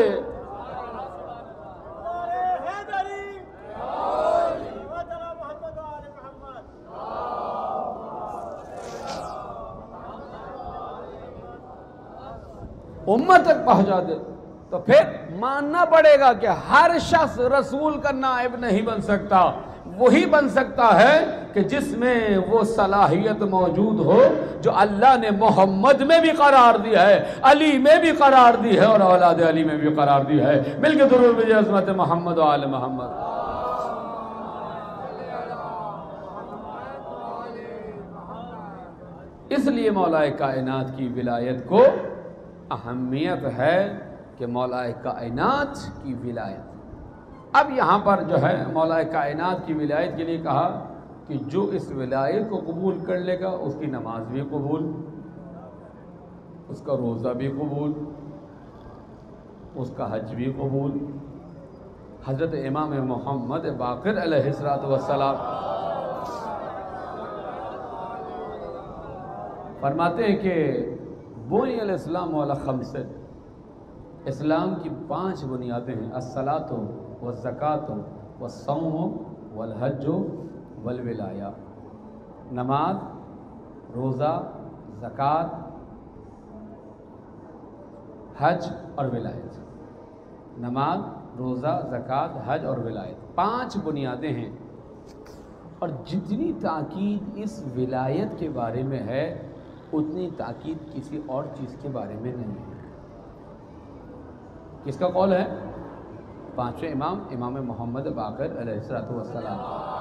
امت تک پہنچا دے۔ تو پھر ماننا پڑے گا کہ ہر شخص رسول کا نائب نہیں بن سکتا، وہی بن سکتا ہے کہ جس میں وہ صلاحیت موجود ہو جو اللہ نے محمد میں بھی قرار دی ہے، علی میں بھی قرار دی ہے، اور اولاد علی میں بھی قرار دی ہے۔ مل کے درود بھیجئے عظمت محمد و آل محمد۔ اس لیے مولا کائنات کی ولایت کو اہمیت ہے کہ مولا کائنات کی ولایت۔ اب یہاں پر جو ہے مولا کائنات کی ولایت کے لیے کہا کہ جو اس ولایت کو قبول کر لے گا اس کی نماز بھی قبول، اس کا روزہ بھی قبول، اس کا حج بھی قبول۔ حضرت امام محمد باقر علیہ السلام فرماتے ہیں کہ بنی الاسلام علی خمس، اسلام کی 5 بنیادیں ہیں: الصلاۃ والزکاۃ والصوم والحج والولایہ۔ نماز، روزہ، زکوٰۃ، حج اور ولایت۔ نماز، روزہ، زکوٰۃ، حج اور ولایت، 5 بنیادیں ہیں۔ اور جتنی تاکید اس ولایت کے بارے میں ہے اتنی تاکید کسی اور چیز کے بارے میں نہیں ہے۔ کس کا قول ہے؟ 5ویں امام، امام محمد باقر علیہ السلام۔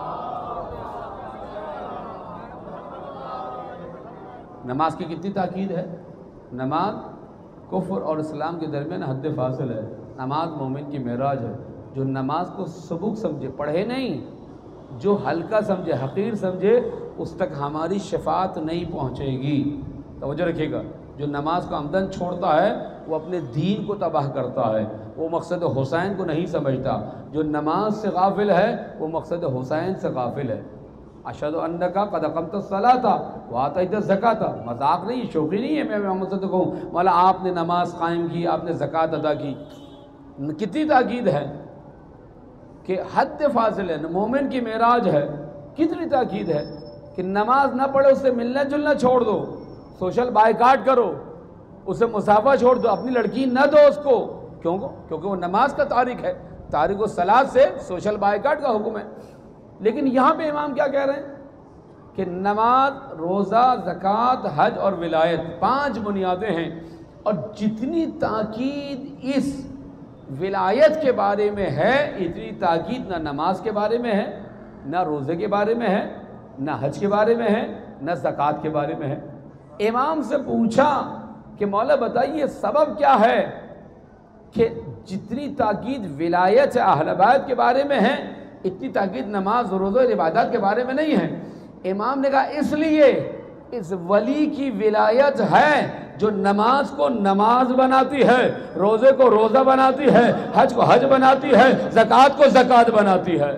نماز کی کتنی تاکید ہے؟ نماز کفر اور اسلام کے درمیان حد فاصل ہے۔ نماز مومن کی معراج ہے۔ جو نماز کو سبق سمجھے، پڑھے نہیں، جو ہلکا سمجھے، حقیر سمجھے، اس تک ہماری شفاعت نہیں پہنچے گی۔ توجہ رکھیے گا، جو نماز کو عمدن چھوڑتا ہے وہ اپنے دین کو تباہ کرتا ہے، وہ مقصد حسین کو نہیں سمجھتا۔ جو نماز سے غافل ہے وہ مقصد حسین سے غافل ہے۔ اشہد انک قد اقمت الصلاۃ وآتیت الزکاۃ، مذاق نہیں، شوخی نہیں ہے۔ میں محمد سے تو کہوں مولا آپ نے نماز قائم کی، آپ نے زکوٰۃ ادا کی، کتنی تاکید ہے کہ حد فاصل ہے۔ مومن کی معراج ہے، کتنی تاکید ہے کہ نماز نہ پڑھے اس سے ملنا جلنا چھوڑ دو، سوشل بائیکاٹ کرو، اسے مسافہ چھوڑ دو، اپنی لڑکی نہ دو اس کو۔ کیونکہ وہ نماز کا تارک ہے، تارک الصلاۃ سے سوشل بائیکاٹ کا حکم ہے۔ لیکن یہاں پہ امام کیا کہہ رہے ہیں کہ نماز، روزہ، زکوٰۃ، حج اور ولایت 5 بنیادیں ہیں، اور جتنی تاکید اس ولایت کے بارے میں ہے اتنی تاکید نہ نماز کے بارے میں ہے، نہ روزے کے بارے میں ہے، نہ حج کے بارے میں ہے، نہ زکوٰۃ کے بارے میں ہے۔ امام سے پوچھا کہ مولا بتائیے سبب کیا ہے کہ جتنی تاکید ولایت اہل بیت کے بارے میں ہے اتنی تاکید نماز، روزہ اور عبادات کے بارے میں نہیں ہے؟ امام نے کہا اس لیے اس ولی کی ولایت ہے جو نماز کو نماز بناتی ہے، روزے کو روزہ بناتی ہے، حج کو حج بناتی ہے، زکوٰۃ کو زکوٰۃ بناتی ہے۔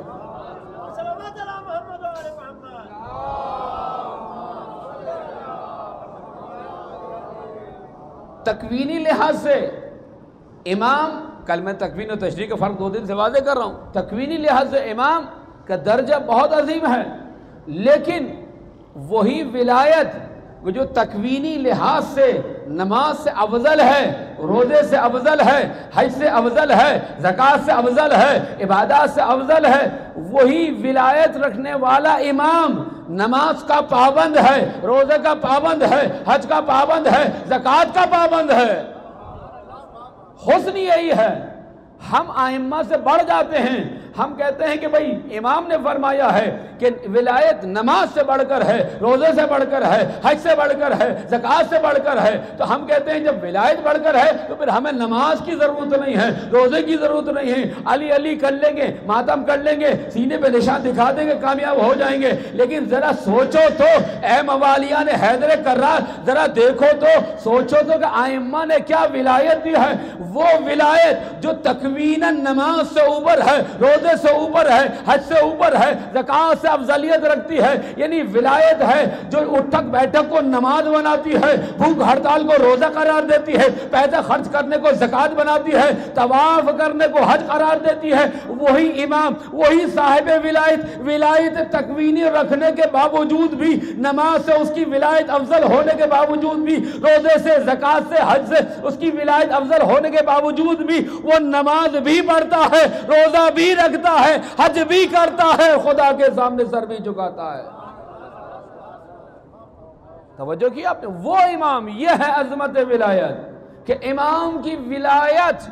تکوینی لحاظ سے امام، کل میں تکوین و تشریح کا فرق 2 دن سے واضح کر رہا ہوں، تکوینی لحاظ سے امام کا درجہ بہت عظیم ہے، لیکن وہی ولایت جو تکوینی لحاظ سے نماز سے افضل ہے، روزے سے افضل ہے، حج سے افضل ہے، زکوٰۃ سے افضل ہے، عبادات سے افضل ہے، وہی ولایت رکھنے والا امام نماز کا پابند ہے، روزے کا پابند ہے، حج کا پابند ہے، زکوٰۃ کا پابند ہے۔ حسن یہی ہے، ہم ائمہ سے بڑھ جاتے ہیں، ہم کہتے ہیں کہ بھئی امام نے فرمایا ہے کہ ولایت نماز سے بڑھ کر ہے، روزے سے بڑھ کر ہے، حج سے بڑھ کر ہے، زکوٰۃ سے بڑھ کر ہے، تو ہم کہتے ہیں جب ولایت بڑھ کر ہے تو پھر ہمیں نماز کی ضرورت نہیں ہے، روزے کی ضرورت نہیں ہے، علی علی کر لیں گے، ماتم کر لیں گے، سینے پہ نشان دکھا دیں گے، کامیاب ہو جائیں گے۔ لیکن ذرا سوچو تو اے موالیان حیدر کرار، ذرا دیکھو تو، سوچو تو کہ ائمہ نے کیا ولایت دی ہے، وہ ولایت جو تکویناً نماز سے اوپر ہے، روزے سے اوپر ہے، حج سے اوپر ہے، زکوٰۃ سے افضلیت رکھتی ہے، یعنی ولایت ہے جو اٹھک بیٹھک کو نماز بناتی ہے، بھوک ہڑتال کو روزہ قرار دیتی ہے، پیسہ خرچ کرنے کو زکوٰۃ بناتی ہے، طواف کرنے کو حج قرار دیتی ہے، وہی امام، وہی صاحب ولایت تکوینی رکھنے کے باوجود بھی، نماز سے اس کی ولایت افضل ہونے کے باوجود بھی، روزے سے، زکوٰۃ سے، حج سے اس کی ولایت افضل ہونے کے باوجود بھی وہ نماز بھی پڑھتا ہے، روزہ بھی رکھتا ہے، حج بھی کرتا ہے، خدا کے سامنے سر بھی جھکاتا ہے۔ توجہ کی آپ نے؟ وہ امام، یہ ہے عظمت ولایت کہ امام کی ولایت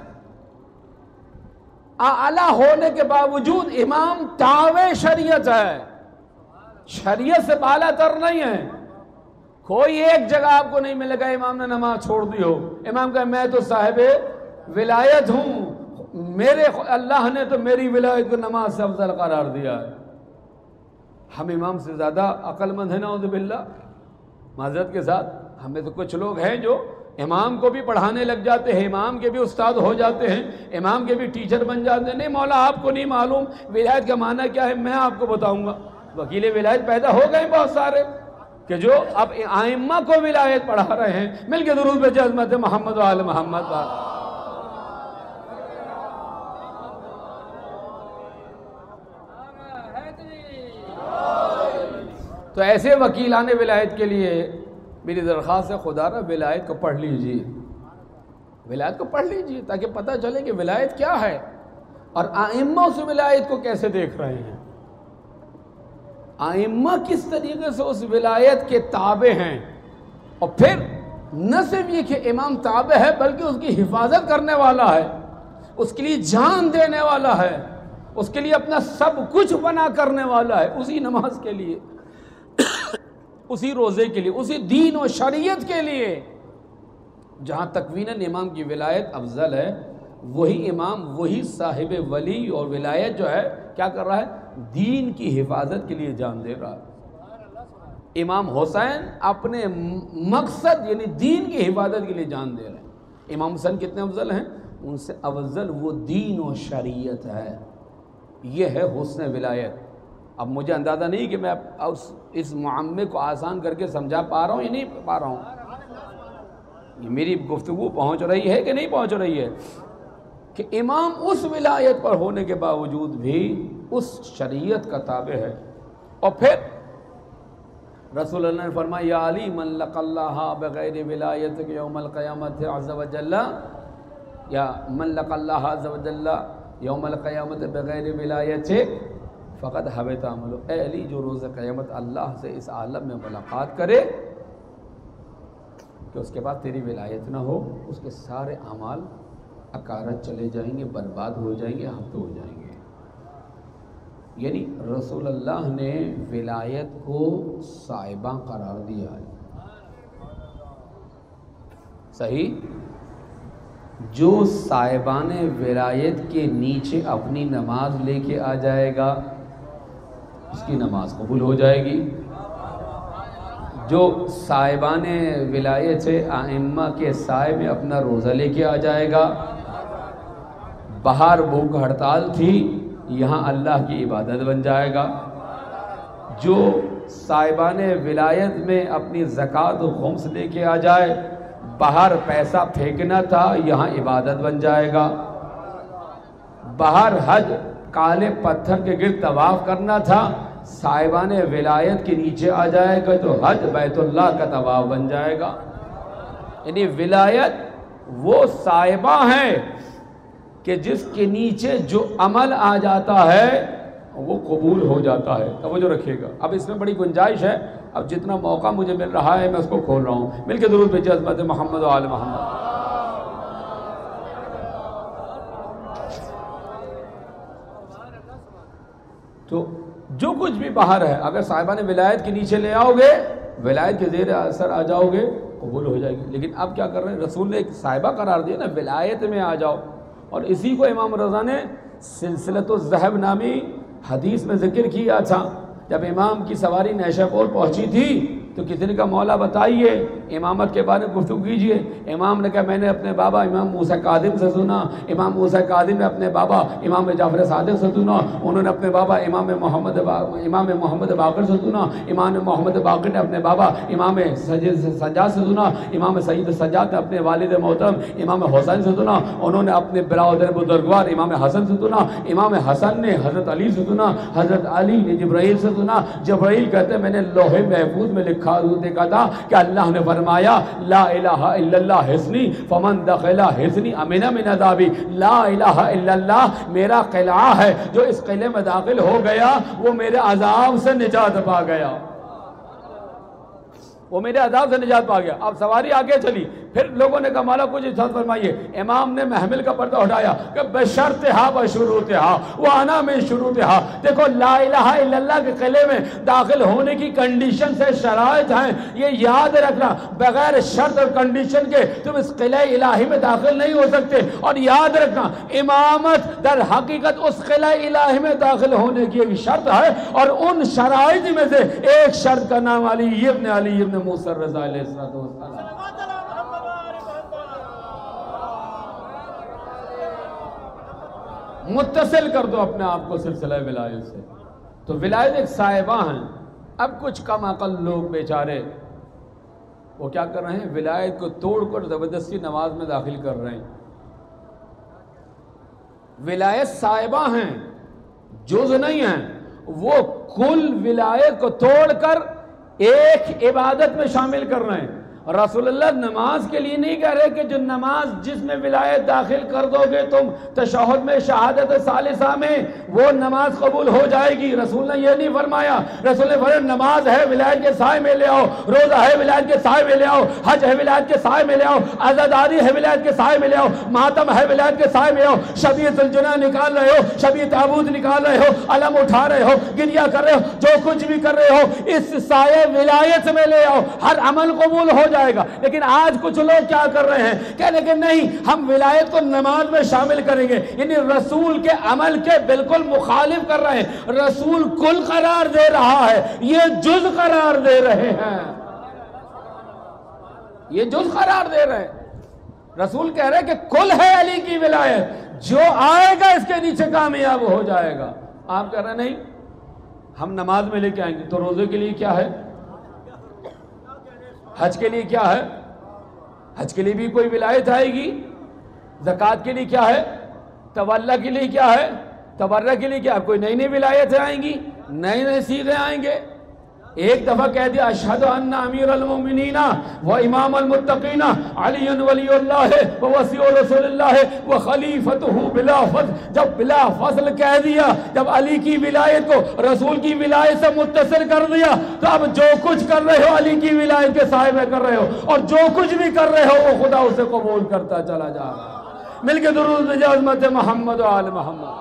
اعلیٰ ہونے کے باوجود امام تابع شریعت ہے، شریعت سے بالا تر نہیں ہے۔ کوئی ایک جگہ آپ کو نہیں ملے گا امام نے نماز چھوڑ دی ہو، امام کہے میں تو صاحب ولایت ہوں، میرے اللہ نے تو میری ولایت کو نماز سے افضل قرار دیا ہے۔ ہم امام سے زیادہ عقل مند ہیں نعوذ باللہ، معذرت کے ساتھ۔ ہمیں تو کچھ لوگ ہیں جو امام کو بھی پڑھانے لگ جاتے ہیں، امام کے بھی استاد ہو جاتے ہیں، امام کے بھی ٹیچر بن جاتے ہیں۔ نہیں مولا آپ کو نہیں معلوم ولایت کا معنی کیا ہے، میں آپ کو بتاؤں گا۔ وکیل ولایت پیدا ہو گئے بہت سارے کہ جو اب ائمہ کو ولایت پڑھا رہے ہیں۔ مل کے درود بھیجیں عظمت محمد و آل محمد۔ تو ایسے وکیلان ولایت کے لیے میری درخواست ہے، خدا را ولایت کو پڑھ لیجیے، ولایت کو پڑھ لیجیے تاکہ پتہ چلے کہ ولایت کیا ہے اور ائمہ اس ولایت کو کیسے دیکھ رہے ہیں، ائمہ کس طریقے سے اس ولایت کے تابع ہیں۔ اور پھر نہ صرف یہ کہ امام تابع ہے بلکہ اس کی حفاظت کرنے والا ہے، اس کے لیے جان دینے والا ہے، اس کے لیے اپنا سب کچھ بنا کرنے والا ہے، اسی نماز کے لیے، اسی روزے کے لیے، اسی دین و شریعت کے لیے۔ جہاں تکویناً امام کی ولایت افضل ہے، وہی امام، وہی صاحب ولی اور ولایت جو ہے کیا کر رہا ہے؟ دین کی حفاظت کے لیے جان دے رہا ہے۔ امام حسین اپنے مقصد یعنی دین کی حفاظت کے لیے جان دے رہے ہیں۔ امام حسین کتنے افضل ہیں؟ ان سے افضل وہ دین و شریعت ہے۔ یہ ہے حسن ولایت۔ اب مجھے اندازہ نہیں کہ میں اس معمے کو آسان کر کے سمجھا پا رہا ہوں یا نہیں پا رہا ہوں، یہ میری گفتگو پہنچ رہی ہے کہ نہیں پہنچ رہی ہے؟ کہ امام اس ولایت پر ہونے کے باوجود بھی اس شریعت کا تابع ہے۔ اور پھر رسول اللہ نے فرمایا یا علی من لقى اللہ بغیر ولایت یوم القیامت عز وجل، یا من لقى اللہ عز وجل یوم القیامت بغیر ولایت فقد حبط عملہ، اے علی جو روز قیامت اللہ سے اس عالم میں ملاقات کرے کہ اس کے بعد تیری ولایت نہ ہو، اس کے سارے اعمال اکارت چلے جائیں گے، برباد ہو جائیں گے، ہفتہ ہو جائیں گے۔ یعنی رسول اللہ نے ولایت کو صائبہ قرار دیا ہے۔ صحیح؟ جو صائبان ولایت کے نیچے اپنی نماز لے کے آ جائے گا اس کی نماز قبول ہو جائے گی۔ جو صائبان ولایت سے ائمہ کے سائے میں اپنا روزہ لے کے آ جائے گا، باہر بھوک ہڑتال تھی یہاں اللہ کی عبادت بن جائے گا۔ جو صائبان ولایت میں اپنی زکوٰۃ و خمس لے کے آ جائے، باہر پیسہ پھینکنا تھا یہاں عبادت بن جائے گا۔ باہر حج کالے پتھر کے گرد طواف کرنا تھا، صاحبان ولایت کے نیچے آ جائے گا تو حج بیت اللہ کا طواف بن جائے گا۔ یعنی ولایت وہ صاحبہ ہیں کہ جس کے نیچے جو عمل آ جاتا ہے وہ قبول ہو جاتا ہے۔ توجہ رکھیے گا، اب اس میں بڑی گنجائش ہے، اب جتنا موقع مجھے مل رہا ہے میں اس کو کھول رہا ہوں۔ مل کے درود بھیجیے عظمت محمد و آل محمد۔ تو جو کچھ بھی باہر ہے اگر صاحبان ولایت کے نیچے لے آؤ گے، ولایت کے زیر اثر آ جاؤ گے، قبول ہو جائے گی۔ لیکن اب کیا کر رہے ہیں، رسول نے ایک صاحبہ قرار دیا نا، ولایت میں آ جاؤ، اور اسی کو امام رضا نے سلسلۃ الذہب نامی حدیث میں ذکر کیا تھا۔ جب امام کی سواری نیشاپور پہنچی تھی تو کسی نے کہا مولا بتائیے امامت کے بارے میں گفتگو کیجیے۔ امام نے کہا میں نے اپنے بابا امام موسیٰ کاظم سے سنا، امام موسیٰ کاظم نے اپنے بابا امام جعفر صادق سے سنا، انہوں نے اپنے بابا امام محمد باقر سے سنا، امام محمد باقر نے اپنے بابا امام سجاد سے سنا، امام سید سجاد نے اپنے والد محترم امام حسین سے سنا، انہوں نے اپنے برادر بزرگوار امام حسن سے سنا، امام حسن نے حضرت علی سے سنا، حضرت علی نے جبرائیل سے سنا۔ جبرائیل کہتے ہیں میں نے لوح محفوظ میں لکھا دیکھا تھا کہ اللہ نے فرمایا لا الہ الا اللہ حصنی فمن دخل حصنی امن من عذابی، لا الہ الا اللہ میرا قلعہ ہے، جو اس قلعے میں داخل ہو گیا وہ میرے عذاب سے نجات پا گیا، وہ میرے عذاب سے نجات پا گیا۔ اب سواری آگے چلی، پھر لوگوں نے کہا مولا کچھ ارشاد فرمائیے۔ امام نے محمل کا پردہ اٹھایا کہ بشرطہا بشروطہا وانا من شروطہا، دیکھو لا الہ الا اللہ کے قلعے میں داخل ہونے کی کنڈیشن سے شرائط ہیں، یہ یاد رکھنا، بغیر شرط اور کنڈیشن کے تم اس قلعہ الہی میں داخل نہیں ہو سکتے۔ اور یاد رکھنا امامت در حقیقت اس قلعہ الہی میں داخل ہونے کی ایک شرط ہے، اور ان شرائط میں سے ایک شرط کا نام علی ابن موسیٰ رضا علیہ السلام۔ متصل کر دو اپنے آپ کو سلسلہ ولایت سے۔ تو ولایت ایک صاحبہ ہیں۔ اب کچھ کم عقل لوگ بیچارے وہ کیا کر رہے ہیں، ولایت کو توڑ کر زبردستی نماز میں داخل کر رہے ہیں۔ ولایت صاحبہ ہیں، جز نہیں ہیں، وہ کل ولایت کو توڑ کر ایک عبادت میں شامل کر رہے ہیں۔ رسول اللہ نماز کے لیے نہیں کہہ رہے کہ جو نماز جس میں ولایت داخل کر دو گے تم تشہد میں شہادت ثالثہ میں وہ نماز قبول ہو جائے گی، رسول نے یہ نہیں فرمایا۔ رسول نے فرمایا نماز ہے ولایت کے سائے میں لے آؤ، روزہ ہے ولایت کے سائے میں لے آؤ، حج ہے ولایت کے سائے میں لے آؤ، عزاداری ہے ولایت کے سائے میں لے آؤ، ماتم ہے ولایت کے سائے میں آؤ، شبیہ الجنہ نکال رہے ہو، شبیہ تعبود نکال رہے ہو، علم اٹھا رہے ہو، گریہ کر رہے ہو، جو کچھ بھی کر رہے ہو اس سائے ولایت میں لے آؤ، ہر عمل قبول ہو جائے گا۔ لیکن آج کچھ لوگ کیا کر رہے ہیں، کہنے کہ نہیں ہم ولایت کو نماز میں شامل کریں گے، یعنی رسول کے عمل کے بالکل مخالف کر رہے ہیں۔ رسول کل قرار دے رہا ہے، یہ جز قرار دے رہے ہیں، یہ جز قرار دے رہے ہیں۔ رسول کہہ رہے ہیں کہ کل ہے علی کی ولایت، جو آئے گا اس کے نیچے کامیاب ہو جائے گا۔ آپ کہہ رہے ہیں نہیں ہم نماز میں لے کے آئیں گے، تو روزے کے لیے کیا ہے، حج کے لیے کیا ہے، حج کے لیے بھی کوئی ولایت آئے گی، زکوٰۃ کے لیے کیا ہے، تولہ کے لیے کیا ہے، تبرہ کے لیے کیا ہے، کوئی نئی نئی ولایتیں آئیں گی، نئے نئے صیغے آئیں گے۔ ایک دفعہ کہہ دیا اشہد ان امیر المومنین و امام المتقین علی ولی اللہ و وصی رسول اللہ و خلیفتہ بلا فضل، جب بلا فضل کہہ دیا، جب علی کی ولایت کو رسول کی ولایت سے متصل کر دیا، تو اب جو کچھ کر رہے ہو علی کی ولایت کے سائے میں کر رہے ہو، اور جو کچھ بھی کر رہے ہو وہ خدا اسے قبول کرتا چلا جا رہا ہے۔ مل کے درود بھیجو عظمت محمد و آل محمد۔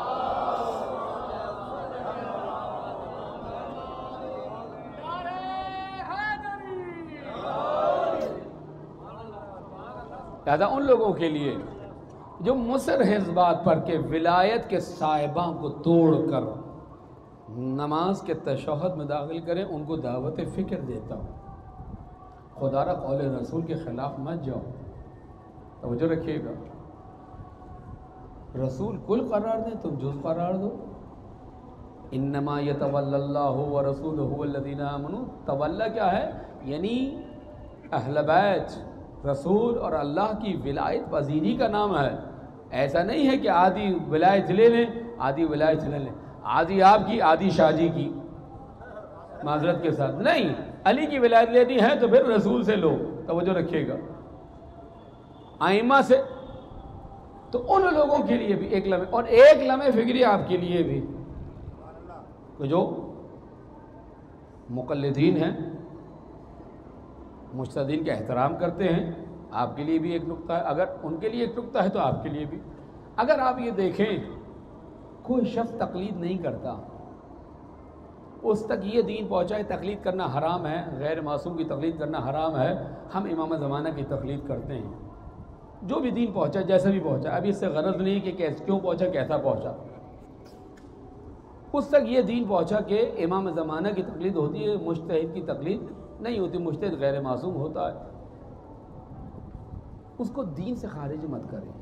لہذا ان لوگوں کے لیے جو مصر ہیں اس بات پر کہ ولایت کے صاحبان کو توڑ کر نماز کے تشہد میں داخل کریں، ان کو دعوت فکر دیتا ہوں، خدا را قول رسول کے خلاف مت جاؤ۔ توجہ رکھیے گا، رسول کل قرار دیں تم جز قرار دو۔ انما یتولی اللہ ورسولہ والذین آمنوا، تولی کیا ہے، یعنی اہل بیت، رسول اور اللہ کی ولایت پذیری کا نام ہے۔ ایسا نہیں ہے کہ آدھی ولایت لے لیں آدھی ولایت لے لیں، آدھی آپ کی آدھی شاہ جی کی، معذرت کے ساتھ نہیں، علی کی ولایت لینی ہے تو پھر رسول سے لو، توجہ رکھیے گا، ائمہ سے، تو ان لوگوں کے لیے بھی ایک لمحے، اور ایک لمحے فکری آپ کے لیے بھی کہ جو مقلدین ہیں، مجتہدین کا احترام کرتے ہیں، آپ کے لیے بھی ایک نقطہ ہے، اگر ان کے لیے ایک نقطہ ہے تو آپ کے لیے بھی۔ اگر آپ یہ دیکھیں کوئی شخص تقلید نہیں کرتا، اس تک یہ دین پہنچا ہے تقلید کرنا حرام ہے، غیر معصوم کی تقلید کرنا حرام ہے، ہم امام زمانہ کی تقلید کرتے ہیں، جو بھی دین پہنچا جیسا بھی پہنچا، ابھی اس سے غرض نہیں کہ کیوں پہنچا کیسا پہنچا، اس تک یہ دین پہنچا کہ امام زمانہ کی تقلید ہوتی ہے، مجتہد کی تقلید نہیں ہوتی، مجتہد غیر معصوم ہوتا ہے، اس کو دین سے خارج مت کریں۔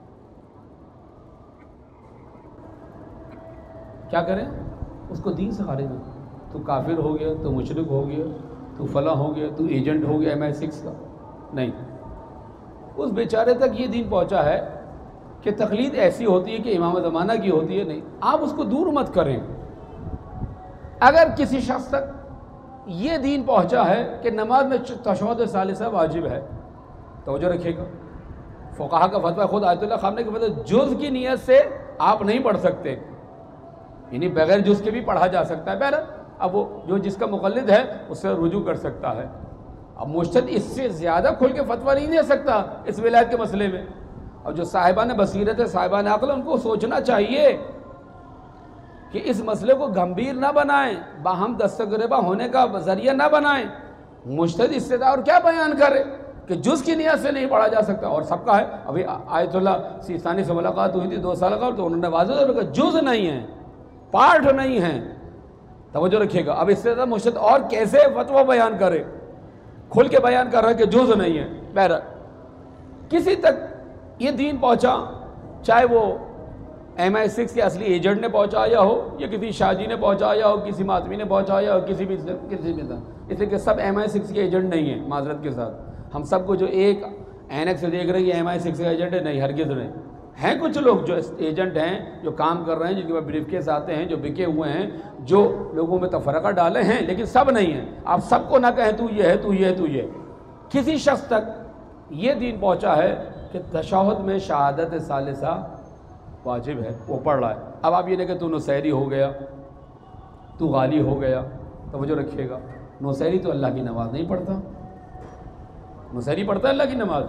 کیا کریں؟ اس کو دین سے خارج مت، تو کافر ہو گیا، تو مشرک ہو گیا، تو فلاں ہو گیا، تو ایجنٹ ہو گیا MI6 کا، نہیں، اس بیچارے تک یہ دین پہنچا ہے کہ تقلید ایسی ہوتی ہے کہ امام زمانہ کی ہوتی ہے، نہیں، آپ اس کو دور مت کریں۔ اگر کسی شخص تک یہ دین پہنچا ہے کہ نماز میں تشہد ثالثہ واجب ہے، توجہ رکھیے گا، فقہا کا فتویٰ، خود آیت اللہ خامنہ کے فتویٰ، جز کی نیت سے آپ نہیں پڑھ سکتے، یعنی بغیر جز کے بھی پڑھا جا سکتا ہے، بہرحال اب وہ جو جس کا مقلد ہے اس سے رجوع کر سکتا ہے، اب مجتہد اس سے زیادہ کھل کے فتویٰ نہیں دے سکتا اس ولایت کے مسئلے میں، اور جو صاحبان بصیرت ہے، صاحبان عقل، ان کو سوچنا چاہیے کہ اس مسئلے کو گمبھیر نہ بنائیں، باہم دستگریبہ ہونے کا ذریعہ نہ بنائیں، مجتہد اس سے اور کیا بیان کرے کہ جز کی نیت سے نہیں پڑھا جا سکتا، اور سب کا ہے، ابھی آیت اللہ سیستانی سے ملاقات ہوئی تھی 2 سال قبل، تو انہوں نے واضح طور پر کہا جز نہیں ہے، پارٹ نہیں ہے، توجہ رکھیے گا، اب اس سے زیادہ مجتہد اور کیسے فتویٰ بیان کرے، کھل کے بیان کر رہا ہے کہ جز نہیں ہے، بہرحال کسی تک یہ دین پہنچا، چاہے وہ MI6 کے اصلی ایجنٹ نے پہنچایا ہو، یا کسی شاہ جی نے پہنچایا ہو، کسی ماتمی نے پہنچایا ہو، کسی بھی اس لیے کہ سب MI6 کے ایجنٹ نہیں ہیں، معذرت کے ساتھ، ہم سب کو جو ایک اینک سے دیکھ رہے ہیں یہ MI6 کا ایجنٹ ہے، نہیں، ہرگز نہیں، ہیں کچھ لوگ جو ایجنٹ ہیں، جو کام کر رہے ہیں، جن کے پاس بریف کیس آتے ہیں، جو بکے ہوئے ہیں، جو لوگوں میں تفرقہ ڈالے ہیں، لیکن سب نہیں ہیں، آپ سب کو نہ کہیں تو یہ ہے، تو یہ ہے، تو یہ، کسی شخص تک یہ دین پہنچا ہے کہ تشہد میں شہادت ثالثہ واجب ہے، وہ پڑھ رہا ہے، اب آپ یہ نہیں کہ تو نصیری ہو گیا، تو غالی ہو گیا، توجہ رکھیے گا، نصیری تو اللہ کی نماز نہیں پڑھتا، نصیری پڑھتا ہے اللہ کی نماز،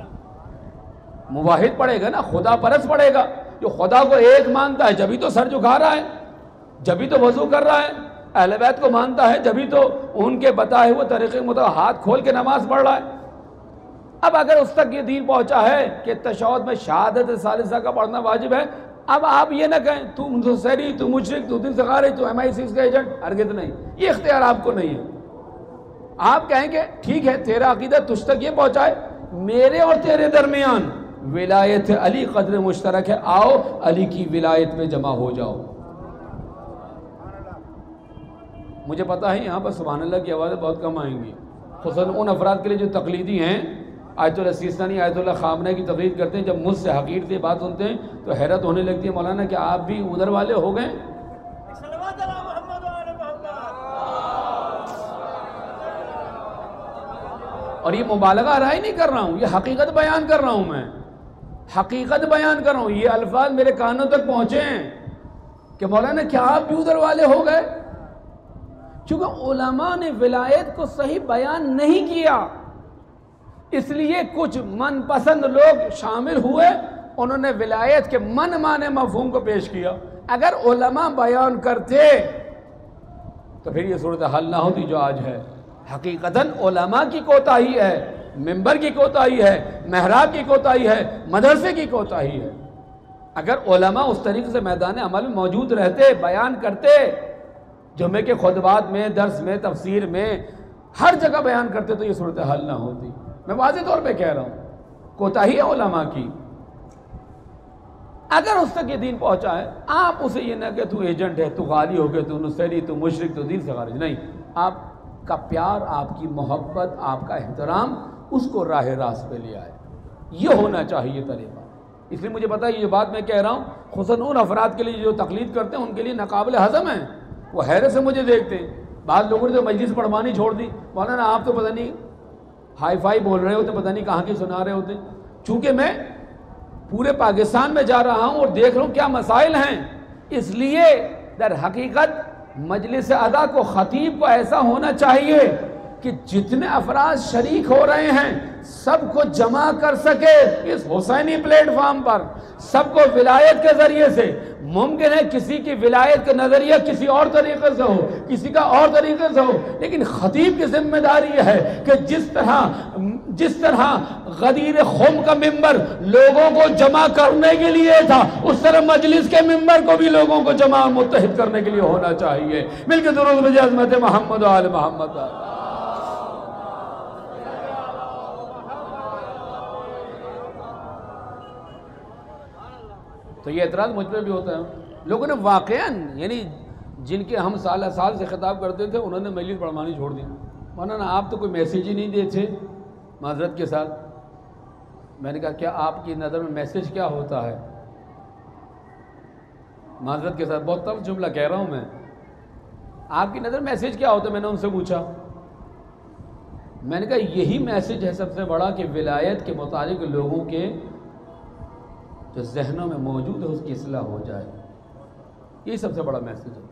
موحد پڑھے گا نا، خدا پرست پڑھے گا، جو خدا کو ایک مانتا ہے جبھی تو سر جھکا رہا ہے، جبھی تو وضو کر رہا ہے، اہل بیت کو مانتا ہے جبھی تو ان کے بتائے ہوئے طریقے مطابق ہاتھ کھول کے نماز پڑھ رہا ہے۔ اب اگر اس تک یہ دین پہنچا ہے کہ تشہد میں شہادت ثالثہ کا پڑھنا واجب ہے، اب آپ یہ نہ کہیں تو نصیری، تو مشرک، تو دین سے خارج، تو MI6 کا ایجنٹ، ہرگز نہیں، یہ اختیار آپ کو نہیں ہے۔ آپ کہیں کہ ٹھیک ہے تیرا عقیدہ تجھ تک یہ پہنچائے، میرے اور تیرے درمیان ولایت علی قدر مشترک ہے، آؤ علی کی ولایت میں جمع ہو جاؤ۔ مجھے پتا ہے یہاں پر سبحان اللہ کی آوازیں بہت کم آئیں گی، خصوصاً ان افراد کے لیے جو تقلیدی ہیں، آیت اللہ سیستانی، آیت اللہ خامنہ کی تقلید کرتے ہیں، جب مجھ سے حقیر سے بات سنتے ہیں تو حیرت ہونے لگتی ہے، مولانا کہ آپ بھی ادھر والے ہو گئے؟ اور یہ مبالغہ رائے نہیں کر رہا ہوں، یہ حقیقت بیان کر رہا ہوں، میں حقیقت بیان کر رہا ہوں، یہ الفاظ میرے کانوں تک پہنچے ہیں کہ مولانا کیا آپ بھی ادھر والے ہو گئے؟ چونکہ علماء نے ولایت کو صحیح بیان نہیں کیا، اس لیے کچھ من پسند لوگ شامل ہوئے، انہوں نے ولایت کے من مانے مفہوم کو پیش کیا۔ اگر علماء بیان کرتے تو پھر یہ صورتحال نہ ہوتی جو آج ہے۔ حقیقتاً علماء کی کوتاہی ہے، ممبر کی کوتاہی ہے، محراب کی کوتاہی ہے، مدرسے کی کوتاہی ہے۔ اگر علماء اس طریقے سے میدان عمل میں موجود رہتے، بیان کرتے، جمعے کے خطبات میں، درس میں، تفسیر میں، ہر جگہ بیان کرتے تو یہ صورتحال نہ ہوتی۔ میں واضح طور پہ کہہ رہا ہوں، کوتاہی ہے علماء کی۔ اگر اس تک یہ دین پہنچا ہے، آپ اسے یہ نہ کہ تو ایجنٹ ہے، تو غالی ہو گئے، تو نصیری، تو مشرک، تو دین سے خارج، نہیں، آپ کا پیار، آپ کی محبت، آپ کا احترام اس کو راہ راست پہ لے آئے، یہ ہونا چاہیے طریقہ۔ اس لیے مجھے پتا ہے یہ جو بات میں کہہ رہا ہوں خصوصاً ان افراد کے لیے جو تقلید کرتے ہیں ان کے لیے ناقابل ہضم ہیں. وہ حیرت سے مجھے دیکھتے ہیں. بعض لوگوں نے تو مجلس پڑھوانی چھوڑ دی. مولانا آپ تو پتہ نہیں ہائی فائی بول رہے ہوتے, پتہ نہیں کہاں کی سنا رہے ہوتے. چونکہ میں پورے پاکستان میں جا رہا ہوں اور دیکھ رہا ہوں کیا مسائل ہیں, اس لیے در حقیقت مجلس ادا کو خطیب کو ایسا ہونا چاہیے کہ جتنے افراد شریک ہو رہے ہیں سب کو جمع کر سکے اس حسینی پلیٹ فارم پر, سب کو ولایت کے ذریعے سے. ممکن ہے کسی کی ولایت کا نظریہ کسی اور طریقے سے ہو, کسی کا اور طریقے سے ہو, لیکن خطیب کی ذمہ داری یہ ہے کہ جس طرح غدیر خم کا ممبر لوگوں کو جمع کرنے کے لیے تھا, اس طرح مجلس کے ممبر کو بھی لوگوں کو جمع متحد کرنے کے لیے ہونا چاہیے. مل کے درود بھیجیں عظمت محمد و آل محمد. تو یہ اعتراض مجھ پہ بھی ہوتا ہے. لوگوں نے واقعاً یعنی جن کے ہم سال سال سے خطاب کرتے تھے انہوں نے مجلس پڑھوانی چھوڑ دی. مولانا آپ تو کوئی میسیج ہی نہیں دیتے معذرت کے ساتھ. میں نے کہا کیا آپ کی نظر میں میسیج کیا ہوتا ہے؟ معذرت کے ساتھ بہت طرف جملہ کہہ رہا ہوں میں. آپ کی نظر میسیج کیا ہوتا ہے؟ میں نے ان سے پوچھا. میں نے کہا یہی میسیج ہے سب سے بڑا کہ ولایت کے متعلق لوگوں کے جو ذہنوں میں موجود ہے اس کی اصلاح ہو جائے. یہی سب سے بڑا میسیج ہے.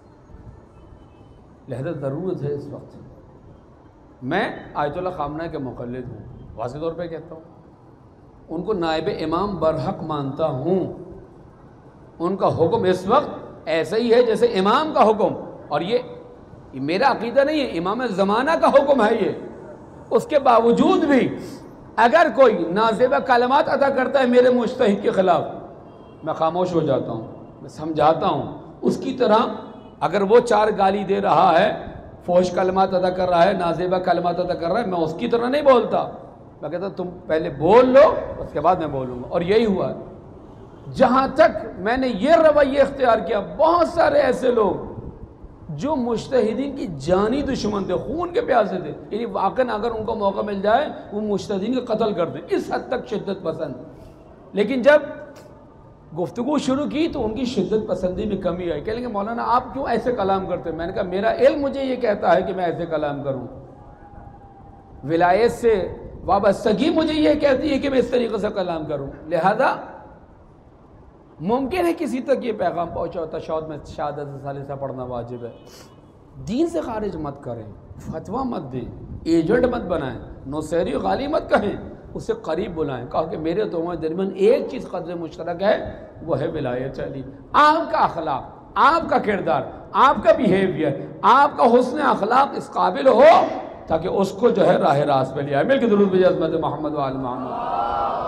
لہذا ضرورت ہے اس وقت. میں آیت اللہ خامنہ کے مقلد ہوں, واضح طور پہ کہتا ہوں. ان کو نائب امام برحق مانتا ہوں. ان کا حکم اس وقت ایسا ہی ہے جیسے امام کا حکم, اور یہ میرا عقیدہ نہیں ہے, امام زمانہ کا حکم ہے یہ. اس کے باوجود بھی اگر کوئی نازیبہ کلمات ادا کرتا ہے میرے مجتہد کے خلاف, میں خاموش ہو جاتا ہوں, میں سمجھاتا ہوں. اس کی طرح اگر وہ 4 گالی دے رہا ہے, فحش کلمات ادا کر رہا ہے, نازیبہ کلمات ادا کر رہا ہے, میں اس کی طرح نہیں بولتا. میں کہتا تم پہلے بول لو اس کے بعد میں بولوں گا. اور یہی ہوا. جہاں تک میں نے یہ رویہ اختیار کیا, بہت سارے ایسے لوگ جو مجتہدین کی جانی دشمن تھے, خون کے پیاسے تھے, یعنی واقعاً اگر ان کو موقع مل جائے وہ مجتہدین کا قتل کر دیں, اس حد تک شدت پسند. لیکن جب گفتگو شروع کی تو ان کی شدت پسندی میں کمی آئی. کہنے لگے مولانا آپ کیوں ایسے کلام کرتے ہیں؟ میں نے کہا میرا علم مجھے یہ کہتا ہے کہ میں ایسے کلام کروں, ولایت سے وابستگی مجھے یہ کہتی ہے کہ میں اس طریقے سے کلام کروں. لہذا ممکن ہے کسی تک یہ پیغام پہنچا, تشہد میں شہادت ثالثہ پڑھنا واجب ہے. دین سے خارج مت کریں, فتویٰ مت دیں, ایجنٹ مت بنائیں, نوسیری غالی مت کہیں, اسے قریب بلائیں. کہا کہ میرے تمہارے درمیان ایک چیز قدر مشترک ہے, وہ ہے ولایت علی. آپ کا اخلاق, آپ کا کردار, آپ کا بیہیویئر, آپ کا حسن اخلاق اس قابل ہو تاکہ اس کو جو ہے راہ راست پہ لے آئے. مل کے درود بھیجیں عظمت محمد و آل محمد.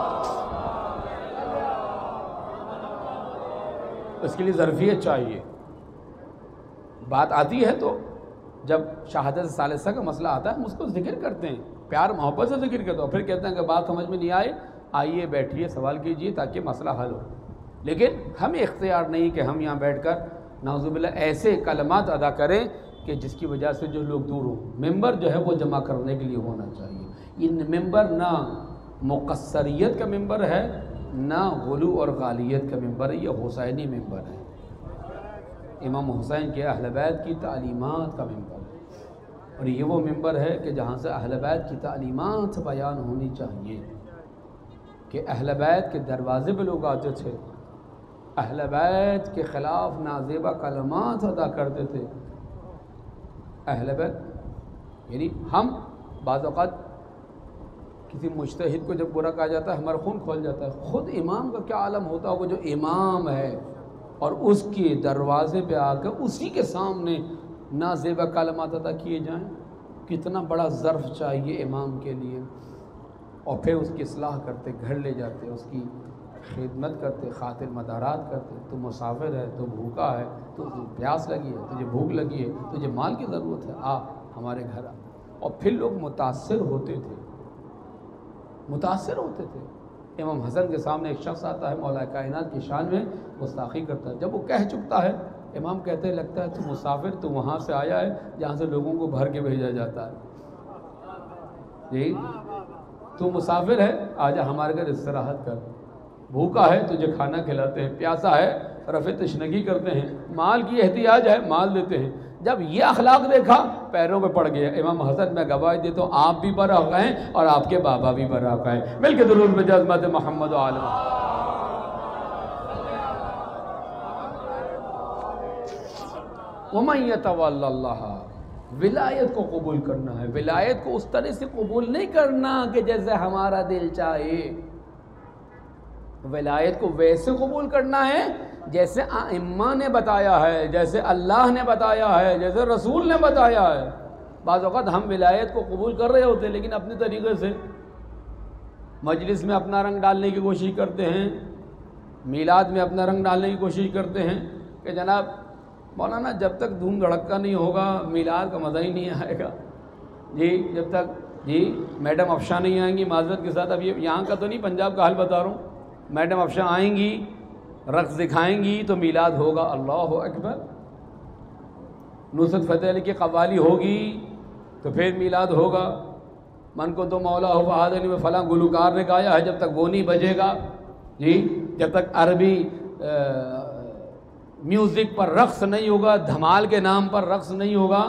اس کے لیے ظرفیت چاہیے. بات آتی ہے تو جب شہادت ثالثہ کا مسئلہ آتا ہے ہم اس کو ذکر کرتے ہیں, پیار محبت سے ذکر کرتے ہیں, پھر کہتے ہیں کہ بات سمجھ میں نہیں آئے, آئیے بیٹھیے سوال کیجئے تاکہ مسئلہ حل ہو. لیکن ہمیں اختیار نہیں کہ ہم یہاں بیٹھ کر نعوذ باللہ ایسے کلمات ادا کریں کہ جس کی وجہ سے جو لوگ دور ہوں. ممبر جو ہے وہ جمع کرنے کے لیے ہونا چاہیے. یہ ممبر نہ مقصریت کا ممبر ہے نہ غلو اور غالیت کا ممبر ہے, یہ حسینی ممبر ہے. امام حسین کے اہل بیت کی تعلیمات کا ممبر ہے, اور یہ وہ ممبر ہے کہ جہاں سے اہل بیت کی تعلیمات بیان ہونی چاہیے. کہ اہل بیت کے دروازے پہ لوگ آتے تھے, اہل بیت کے خلاف نازیبہ کلمات ادا کرتے تھے. اہل بیت یعنی ہم بعض اوقات کسی مجتہد کو جب برا کہا جاتا ہے ہمارا خون کھول جاتا ہے. خود امام کا کیا عالم ہوتا ہوگا جو امام ہے اور اس کے دروازے پہ آ کر اسی کے سامنے نازیبہ کلمات ادا کیے جائیں. کتنا بڑا ظرف چاہیے امام کے لیے. اور پھر اس کی اصلاح کرتے, گھر لے جاتے, اس کی خدمت کرتے, خاطر مدارات کرتے. تو مسافر ہے, تو بھوکا ہے, تو پیاس لگی ہے, تجھے بھوک لگی ہے, تجھے مال کی ضرورت ہے, آ ہمارے گھر آ. اور پھر لوگ متاثر ہوتے تھے, متاثر ہوتے تھے. امام حسن کے سامنے ایک شخص آتا ہے, مولا کائنات کی شان میں گستاخی کرتا ہے. جب وہ کہہ چکتا ہے امام کہتے ہیں لگتا ہے تو مسافر, تو وہاں سے آیا ہے جہاں سے لوگوں کو بھر کے بھیجا جاتا ہے. جی تو مسافر ہے, آجا ہمارے گھر استراحت کر. بھوکا ہے تجھے کھانا کھلاتے ہیں، پیاسا ہے رفع تشنگی کرتے ہیں، مال کی احتیاج ہے مال دیتے ہیں۔ جب یہ اخلاق دیکھا پیروں پہ پڑ گیا۔ امام حسن میں گواہی دیتا ہوں آپ بھی برحق ہیں اور آپ کے بابا بھی برحق ہیں۔ مل کے درود بھیجیں عظمت محمد و آل محمد۔ وَمَن يَتَوَلَّ اللَّهَ، ولایت کو قبول کرنا ہے۔ ولایت کو اس طرح سے قبول نہیں کرنا کہ جیسے ہمارا دل چاہے، ولایت کو ویسے قبول کرنا ہے جیسے ائمہ نے بتایا ہے، جیسے اللہ نے بتایا ہے، جیسے رسول نے بتایا ہے۔ بعض اوقات ہم ولایت کو قبول کر رہے ہوتے ہیں لیکن اپنے طریقے سے مجلس میں اپنا رنگ ڈالنے کی کوشش کرتے ہیں، میلاد میں اپنا رنگ ڈالنے کی کوشش کرتے ہیں کہ جناب مولانا جب تک دھوم دھڑکا نہیں ہوگا میلاد کا مزہ ہی نہیں آئے گا جی، جب تک جی میڈم افشاں نہیں آئیں گی، معذرت کے ساتھ اب یہ یہاں کا تو نہیں پنجاب کا حال بتا رہا ہوں، میڈم افشاں آئیں گی رقص دکھائیں گی تو میلاد ہوگا، اللہ اکبر۔ نصرت فتح علی کی قوالی ہوگی تو پھر میلاد ہوگا، من کو تو مولا ہو بہاد علی میں فلاں گلوکار نے گایا ہے، جب تک وہ نہیں بجے گا جی، جب تک عربی میوزک پر رقص نہیں ہوگا، دھمال کے نام پر رقص نہیں ہوگا،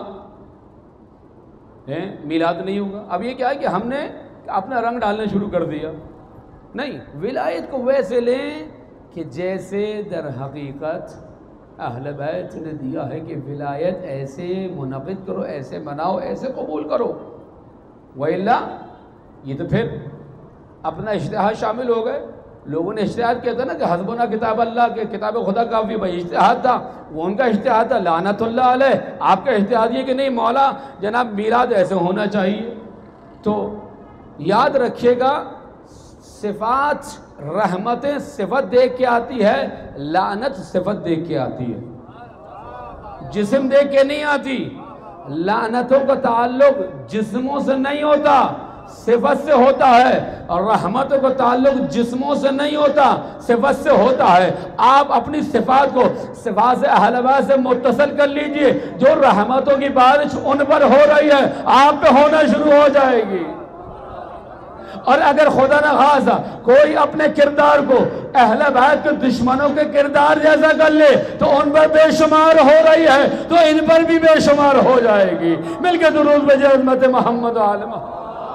میلاد نہیں ہوگا۔ اب یہ کیا ہے کہ ہم نے اپنا رنگ ڈالنا شروع کر دیا۔ نہیں، ولایت کو ویسے لیں کہ جیسے در حقیقت اہل بیت نے دیا ہے کہ ولایت ایسے منعقد کرو، ایسے مناؤ، ایسے قبول کرو، وَإِلَّا یہ تو پھر اپنا اجتہاد شامل ہو گئے۔ لوگوں نے اجتہاد کیا تھا نا کہ حسبنا کتاب اللہ کے کتاب خدا کافی، بھائی اجتہاد تھا، وہ ان کا اجتہاد تھا، لعنت اللہ علیہ۔ آپ کا اجتہاد یہ کہ نہیں مولا جناب میلاد ایسے ہونا چاہیے۔ تو یاد رکھیے گا صفات، رحمتیں صفت دیکھ کے آتی ہے، لعنت صفت دیکھ کے آتی ہے، جسم دیکھ کے نہیں آتی۔ لعنتوں کا تعلق جسموں سے نہیں ہوتا، صفت سے ہوتا ہے، اور رحمتوں کا تعلق جسموں سے نہیں ہوتا، صفت سے ہوتا ہے۔ آپ اپنی صفات کو صفات سے اہل بیت سے متصل کر لیجئے، جو رحمتوں کی بارش ان پر ہو رہی ہے آپ پہ ہونا شروع ہو جائے گی۔ اور اگر خدا نخواستہ کوئی اپنے کردار کو اہل بیت کے دشمنوں کے کردار جیسا کر لے تو ان پر بے شمار ہو رہی ہے تو ان پر بھی بے شمار ہو جائے گی۔ مل کے درود بھیجیں عظمت محمد و آل محمد۔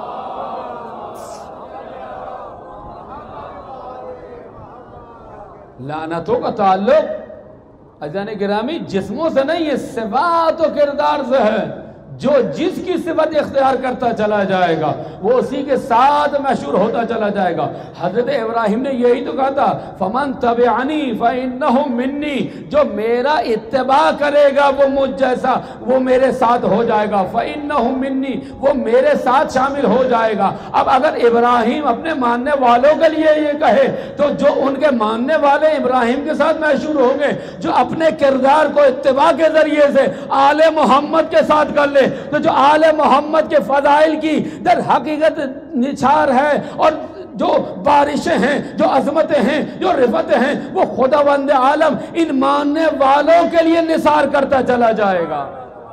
لعنتوں کا تعلق عزیزان گرامی جسموں سے نہیں ہے، صفات و کردار سے ہے۔ جو جس کی صفت اختیار کرتا چلا جائے گا وہ اسی کے ساتھ مشہور ہوتا چلا جائے گا۔ حضرت ابراہیم نے یہی تو کہا تھا فمن تبعنی فانہ منی، جو میرا اتباع کرے گا وہ مجھ جیسا، وہ میرے ساتھ ہو جائے گا، فانہ منی، وہ میرے ساتھ شامل ہو جائے گا۔ اب اگر ابراہیم اپنے ماننے والوں کے لیے یہ کہے تو جو ان کے ماننے والے ابراہیم کے ساتھ مشہور ہوں گے، جو اپنے کردار کو اتباع کے ذریعے سے آل محمد کے ساتھ کر لے تو جو آل محمد کے فضائل کی در حقیقت نچھار ہے اور جو بارشیں ہیں، جو عظمتیں ہیں، جو رفتیں ہیں، وہ خداوند عالم ان ماننے والوں کے لیے نثار کرتا چلا جائے گا۔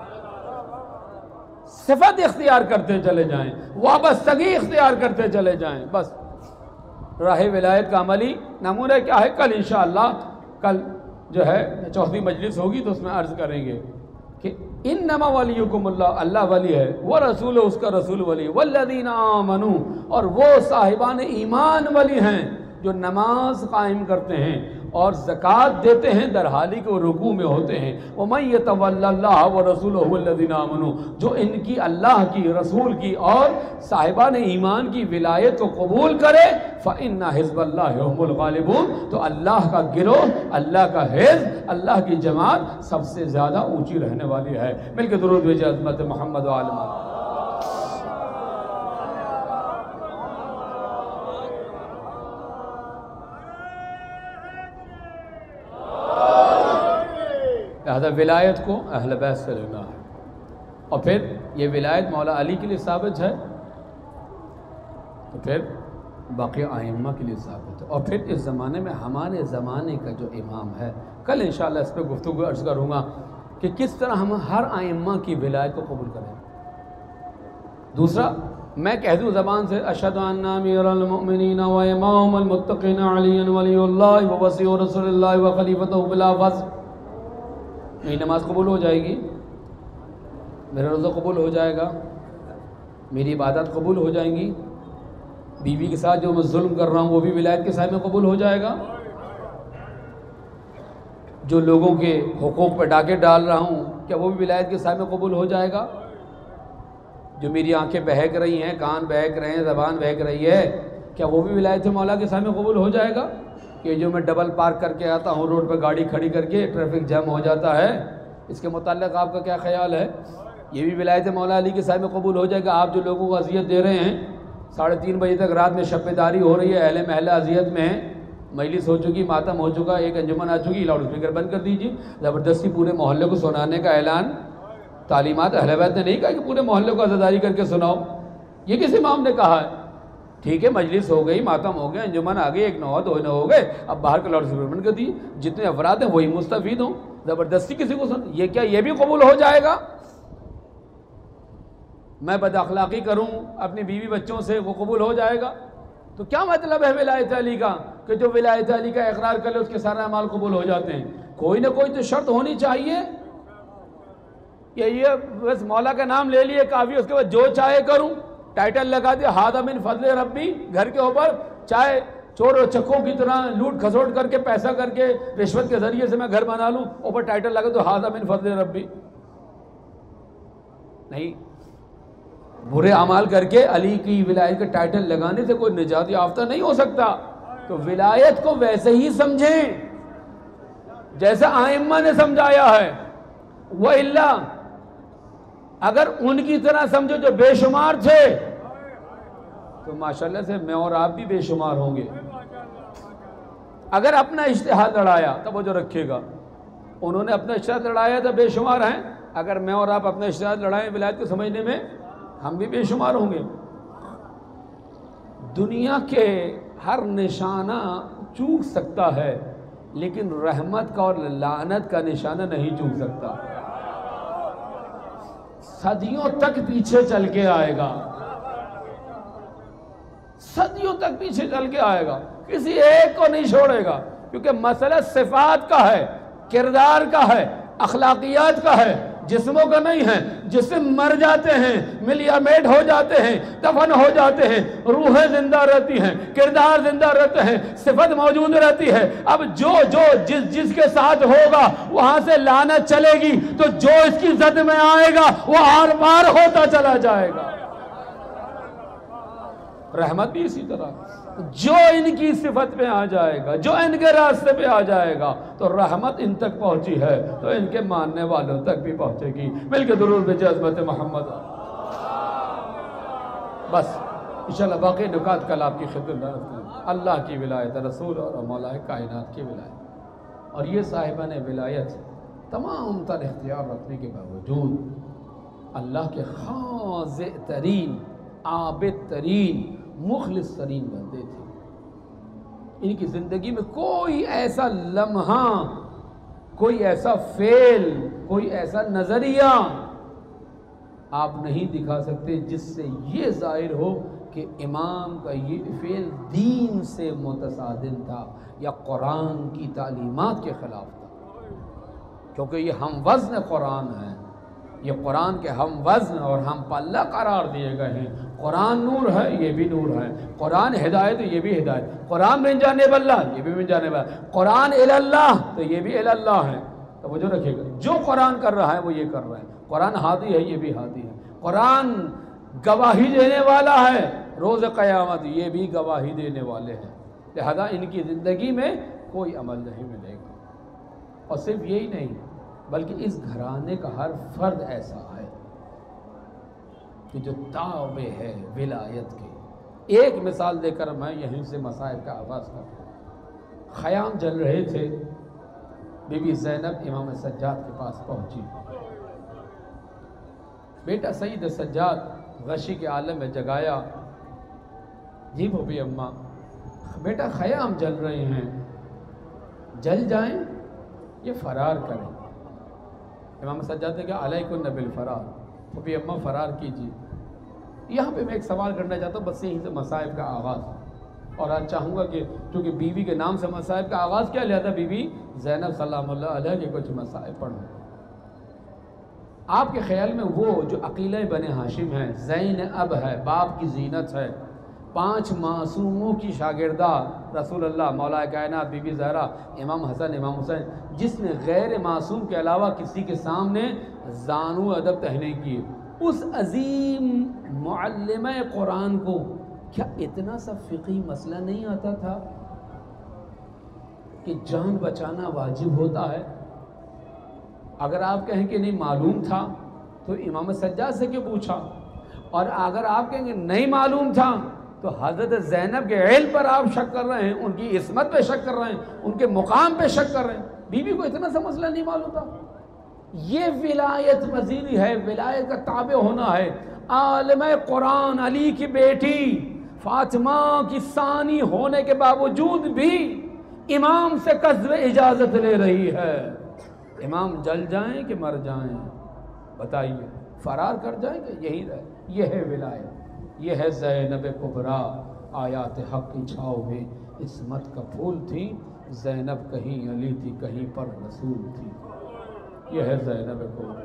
صفت اختیار کرتے چلے جائیں، وابستگی اختیار کرتے چلے جائیں، بس راہ ولایت کا عملی نمونہ کیا ہے؟ کل انشاءاللہ کل جو ہے چوتھی مجلس ہوگی تو اس میں عرض کریں گے کہ انما ولیکم اللہ، اللہ ولی ہے، وہ رسول اس کا رسول ولی، والذین آمنوا، اور وہ صاحبان ایمان ولی ہیں جو نماز قائم کرتے ہیں اور زکوٰۃ دیتے ہیں در حالی کہ وہ رکوع میں ہوتے ہیں۔ وَمَن يَتَوَلَّ اللَّهَ وَرَسُولَهُ وَالَّذِينَ آمَنُوا، جو ان کی اللہ کی، رسول کی اور صاحبان ایمان کی ولایت کو قبول کرے فَإِنَّ حِزْبَ اللَّهِ هُمُ الْغَالِبُونَ، تو اللہ کا گروہ، اللہ کا حزب، اللہ کی جماعت سب سے زیادہ اونچی رہنے والی ہے۔ مل کے درود بھیجیں عظمت محمد و آل محمد۔ لہذا ولایت کو اہل بیت سے لینا ہے، اور پھر یہ ولایت مولا علی کے لیے ثابت ہے تو پھر باقی ائمہ کے لیے ثابت ہے، اور پھر اس زمانے میں ہمارے زمانے کا جو امام ہے، کل انشاءاللہ اس پہ گفتگو عرض کروں گا کہ کس طرح ہم ہر ائمہ کی ولایت کو قبول کریں۔ دوسرا میں کہہ دوں زبان سے اشہد ان امیر المؤمنین و امام المتقین علی ولی اللہ و وصی رسول اللہ و خلیفتہ بلا فضل، میری نماز قبول ہو جائے گی، میرا روزہ قبول ہو جائے گا، میری عبادت قبول ہو جائیں گی، بیوی کے ساتھ جو میں ظلم کر رہا ہوں وہ بھی ولایت کے سائے میں قبول ہو جائے گا، جو لوگوں کے حقوق پہ ڈاکے ڈال رہا ہوں کیا وہ بھی ولایت کے سائے میں قبول ہو جائے گا، جو میری آنکھیں بہک رہی ہیں، کان بہک رہے ہیں، زبان بہک رہی ہے، کیا وہ بھی ولایت مولا کے سائے میں قبول ہو جائے گا، کہ جو میں ڈبل پارک کر کے آتا ہوں روڈ پہ گاڑی کھڑی کر کے ٹریفک جام ہو جاتا ہے، اس کے متعلق آپ کا کیا خیال ہے، یہ بھی ولایت مولا علی کے سائے میں قبول ہو جائے گا۔ آپ جو لوگوں کو اذیت دے رہے ہیں، 3:30 بجے تک رات میں شب داری ہو رہی ہے، اہل محلہ اذیت میں ہیں، مجلس ہو چکی، ماتم ہو چکا، ایک انجمن آ چکی، لاؤڈ اسپیکر بند کر دیجیے، زبردستی پورے محلے کو سنانے کا اعلان، تعلیمات اہل بیت نے نہیں کہا کہ پورے محلے کو عزاداری کر کے سناؤ، یہ کس امام نے کہا ہے؟ ٹھیک ہے مجلس ہو گئی، ماتم ہو گئے، انجمن آ گئی، 1 9 2 9 ہو گئے، اب باہر کا لاؤڈ اسپیکر بند کر دیجیے، جتنے افراد ہیں وہی مستفید ہوں، زبردستی کسی کو سن، یہ کیا یہ بھی قبول ہو جائے گا؟ میں بد اخلاقی کروں اپنی بیوی بچوں سے، وہ قبول ہو جائے گا؟ تو کیا مطلب ہے ولایت علی کا کہ جو ولایت علی کا اقرار کر لے اس کے سارے اعمال قبول ہو جاتے ہیں؟ کوئی نہ کوئی تو شرط ہونی چاہیے، کہ یہ بس مولا کا نام لے لیے کافی، اس کے بعد جو چاہے کروں، ٹائٹل لگا دیا ھذا من فضل ربی، گھر کے اوپر چاہے چور و چکوں کی طرح لوٹ کھسوٹ کر کے پیسہ کر کے رشوت کے ذریعے سے میں گھر بنا لوں، اوپر ٹائٹل لگا تو ھذا من فضل ربی، نہیں، برے اعمال کر کے علی کی ولایت کا ٹائٹل لگانے سے کوئی نجات یافتہ نہیں ہو سکتا۔ تو ولایت کو ویسے ہی سمجھیں جیسا ائمہ نے سمجھایا ہے، وَإِلَّا اگر ان کی طرح سمجھو جو بے شمار تھے تو ماشاءاللہ سے میں اور آپ بھی بے شمار ہوں گے۔ اگر اپنا اجتہاد لڑایا تب وہ جو رکھے گا، انہوں نے اپنا اجتہاد لڑایا تھا، بے شمار ہیں، اگر میں اور آپ اپنا اجتہاد لڑائیں ولایت کو سمجھنے میں، ہم بھی بے شمار ہوں گے۔ دنیا کے ہر نشانہ چوک سکتا ہے لیکن رحمت کا اور لعنت کا نشانہ نہیں چوک سکتا، صدیوں تک پیچھے چل کے آئے گا، صدیوں تک پیچھے چل کے آئے گا، کسی ایک کو نہیں چھوڑے گا، کیونکہ مسئلہ صفات کا ہے، کردار کا ہے، اخلاقیات کا ہے، جسموں کا نہیں ہے۔ جسم مر جاتے ہیں، ملیامیٹ ہو جاتے ہیں، دفن ہو جاتے ہیں، روحیں زندہ رہتی ہیں، کردار زندہ رہتے ہیں، صفت موجود رہتی ہے۔ اب جس کے ساتھ ہوگا وہاں سے لعنت چلے گی، تو جو اس کی زد میں آئے گا وہ آر پار ہوتا چلا جائے گا۔ رحمت بھی اسی طرح، جو ان کی صفت پہ آ جائے گا، جو ان کے راستے پہ آ جائے گا، تو رحمت ان تک پہنچی ہے تو ان کے ماننے والوں تک بھی پہنچے گی۔ مل کے درود بھیجیں عظمت محمد۔ بس انشاءاللہ باقی نکات کل آپ کی خدمت میں رکھتے ہیں۔ اللہ کی ولایت، رسول اور مولا کائنات کی ولایت، اور یہ صاحبان ولایت تمام تر اختیار رکھنے کے باوجود اللہ کے خاضع ترین، عابد ترین، مخلص ترین بندے تھے۔ ان کی زندگی میں کوئی ایسا لمحہ، کوئی ایسا فعل، کوئی ایسا نظریہ آپ نہیں دکھا سکتے جس سے یہ ظاہر ہو کہ امام کا یہ فعل دین سے متصادم تھا یا قرآن کی تعلیمات کے خلاف تھا، کیونکہ یہ ہم وزن قرآن ہے، یہ قرآن کے ہم وزن اور ہم پلہ قرار دیے گئے ہیں۔ قرآن نور ہے، یہ بھی نور ہے، قرآن ہدایت ہے، یہ بھی ہدایت، قرآن من جانب اللہ، یہ بھی من جانب اللہ، قرآن الی اللہ، تو یہ بھی الی اللہ ہے۔ تو وہ جو رکھے گا، جو قرآن کر رہا ہے وہ یہ کر رہا ہے، قرآن ہادی ہے، یہ بھی ہادی ہے، قرآن گواہی دینے والا ہے، روز قیامت یہ بھی گواہی دینے والے ہیں، لہذا ان کی زندگی میں کوئی عمل نہیں ملے گا۔ اور صرف یہی نہیں بلکہ اس گھرانے کا ہر فرد ایسا ہے کہ جو تابع ہے ولایت کے۔ ایک مثال دے کر میں یہیں سے مسائل کا آغاز کرتا ہوں۔ خیام جل رہے تھے، بی بی زینب امام سجاد کے پاس پہنچی، بیٹا سید سجاد غشی کے عالم میں جگایا، جی بھوپی اماں بیٹا خیام جل رہے ہیں، جل جائیں یہ فرار کریں۔ امام سجاد نے کہا علیکن بالفرار، بھوپی اماں فرار کیجیے۔ یہاں پہ میں ایک سوال کرنا چاہتا ہوں، بس یہیں سے مصائب کا آغاز، اور آج چاہوں گا کہ چونکہ بیوی کے نام سے مصائب کا آغاز کیا لیا تھا، بی بی زینب سلام اللہ علیہ کے کچھ مصائب پڑھوں۔ آپ کے خیال میں وہ جو عقیلہ بنی ہاشم ہے، زینب ہے، باپ کی زینت ہے، 5 معصوموں کی شاگردہ رسول اللہ، مولا کائنات، بی بی زہرا، امام حسن، امام حسین، جس نے غیر معصوم کے علاوہ کسی کے سامنے زانو ادب تہ نہیں کیے، اس عظیم معلمہ قرآن کو کیا اتنا سا فقہی مسئلہ نہیں آتا تھا کہ جان بچانا واجب ہوتا ہے؟ اگر آپ کہیں کہ نہیں معلوم تھا تو امام سجاد سے کیوں پوچھا، اور اگر آپ کہیں کہ نہیں معلوم تھا تو حضرت زینب کے علم پر آپ شک کر رہے ہیں، ان کی عصمت پہ شک کر رہے ہیں، ان کے مقام پہ شک کر رہے ہیں، بیوی کو اتنا سا مسئلہ نہیں معلوم تھا؟ یہ ولایت پذیری ہے، ولایت کا تابع ہونا ہے۔ عالم قرآن علی کی بیٹی فاطمہ کی ثانی ہونے کے باوجود بھی امام سے قصد اجازت لے رہی ہے۔ امام جل جائیں کہ مر جائیں، بتائیے، فرار کر جائیں کہ یہی رہے؟ یہ ہے ولایت، یہ ہے زینب کبریٰ۔ آیات حق کی چھاؤ میں عصمت کا پھول تھی، زینب کہیں علی تھی، کہیں پر رسول تھی۔ یہ ہے زینب کبریٰ۔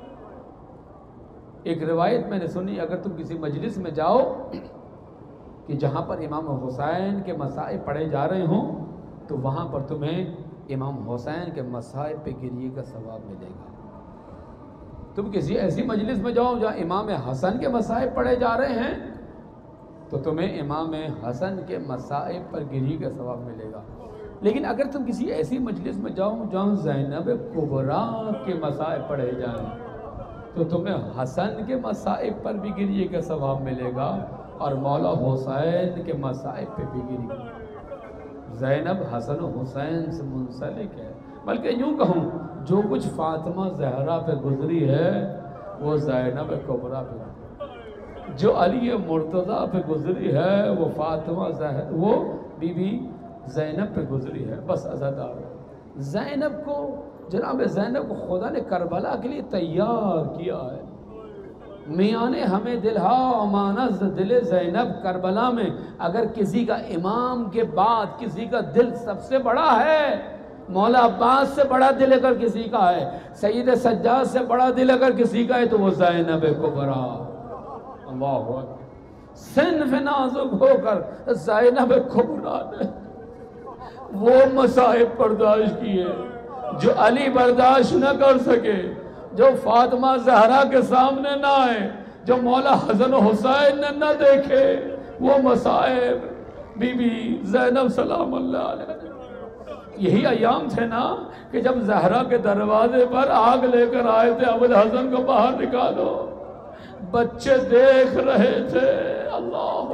ایک روایت میں نے سنی، اگر تم کسی مجلس میں جاؤ کہ جہاں پر امام حسین کے مسائب پڑھے جا رہے ہوں تو وہاں پر تمہیں امام حسین کے مسائب پہ گریے کا ثواب ملے گا۔ تم کسی ایسی مجلس میں جاؤ جہاں امام حسن کے مسائب پڑھے جا رہے ہیں تو تمہیں امام حسن کے مسائب پر گریے کا ثواب ملے گا۔ لیکن اگر تم کسی ایسی مجلس میں جاؤ جہاں زینب کبریٰ کے مسائب پڑھے جائیں تو تمہیں حسن کے مسائب پر بھی گریے کا ثواب ملے گا اور مولا حسین کے مسائب پہ بھی گریے۔ زینب حسن و حسین سے منسلک ہے، بلکہ یوں کہوں جو کچھ فاطمہ زہرا پہ گزری ہے وہ زینب کبریٰ پہ گزری، جو علی مرتضیٰ پہ گزری ہے وہ فاطمہ زہرا، وہ بی بی زینب پہ گزری ہے۔ بس عزادار زینب کو، جناب زینب کو خدا نے کربلا کے لیے تیار کیا ہے۔ میاں نے ہمیں دلہا مانز دل زینب، کربلا میں اگر کسی کا امام کے بعد کسی کا دل سب سے بڑا ہے، مولا عباس سے بڑا دل اگر کسی کا ہے، سید سجاد سے بڑا دل اگر کسی کا ہے تو وہ زینب کبریٰ۔ اللہ اکبر۔ صنف نازک ہو کر زینب کبریٰ نے وہ مسائب برداشت کیے جو علی برداشت نہ کر سکے، جو فاطمہ زہرا کے سامنے نہ آئے، جو مولا حسن و حسین نے نہ دیکھے، وہ مسائب بی بی زینب سلام اللہ علیہ۔ یہی ایام تھے نا کہ جب زہرا کے دروازے پر آگ لے کر آئے تھے، ابوالحسن کو باہر نکالو، بچے دیکھ رہے تھے، اللہ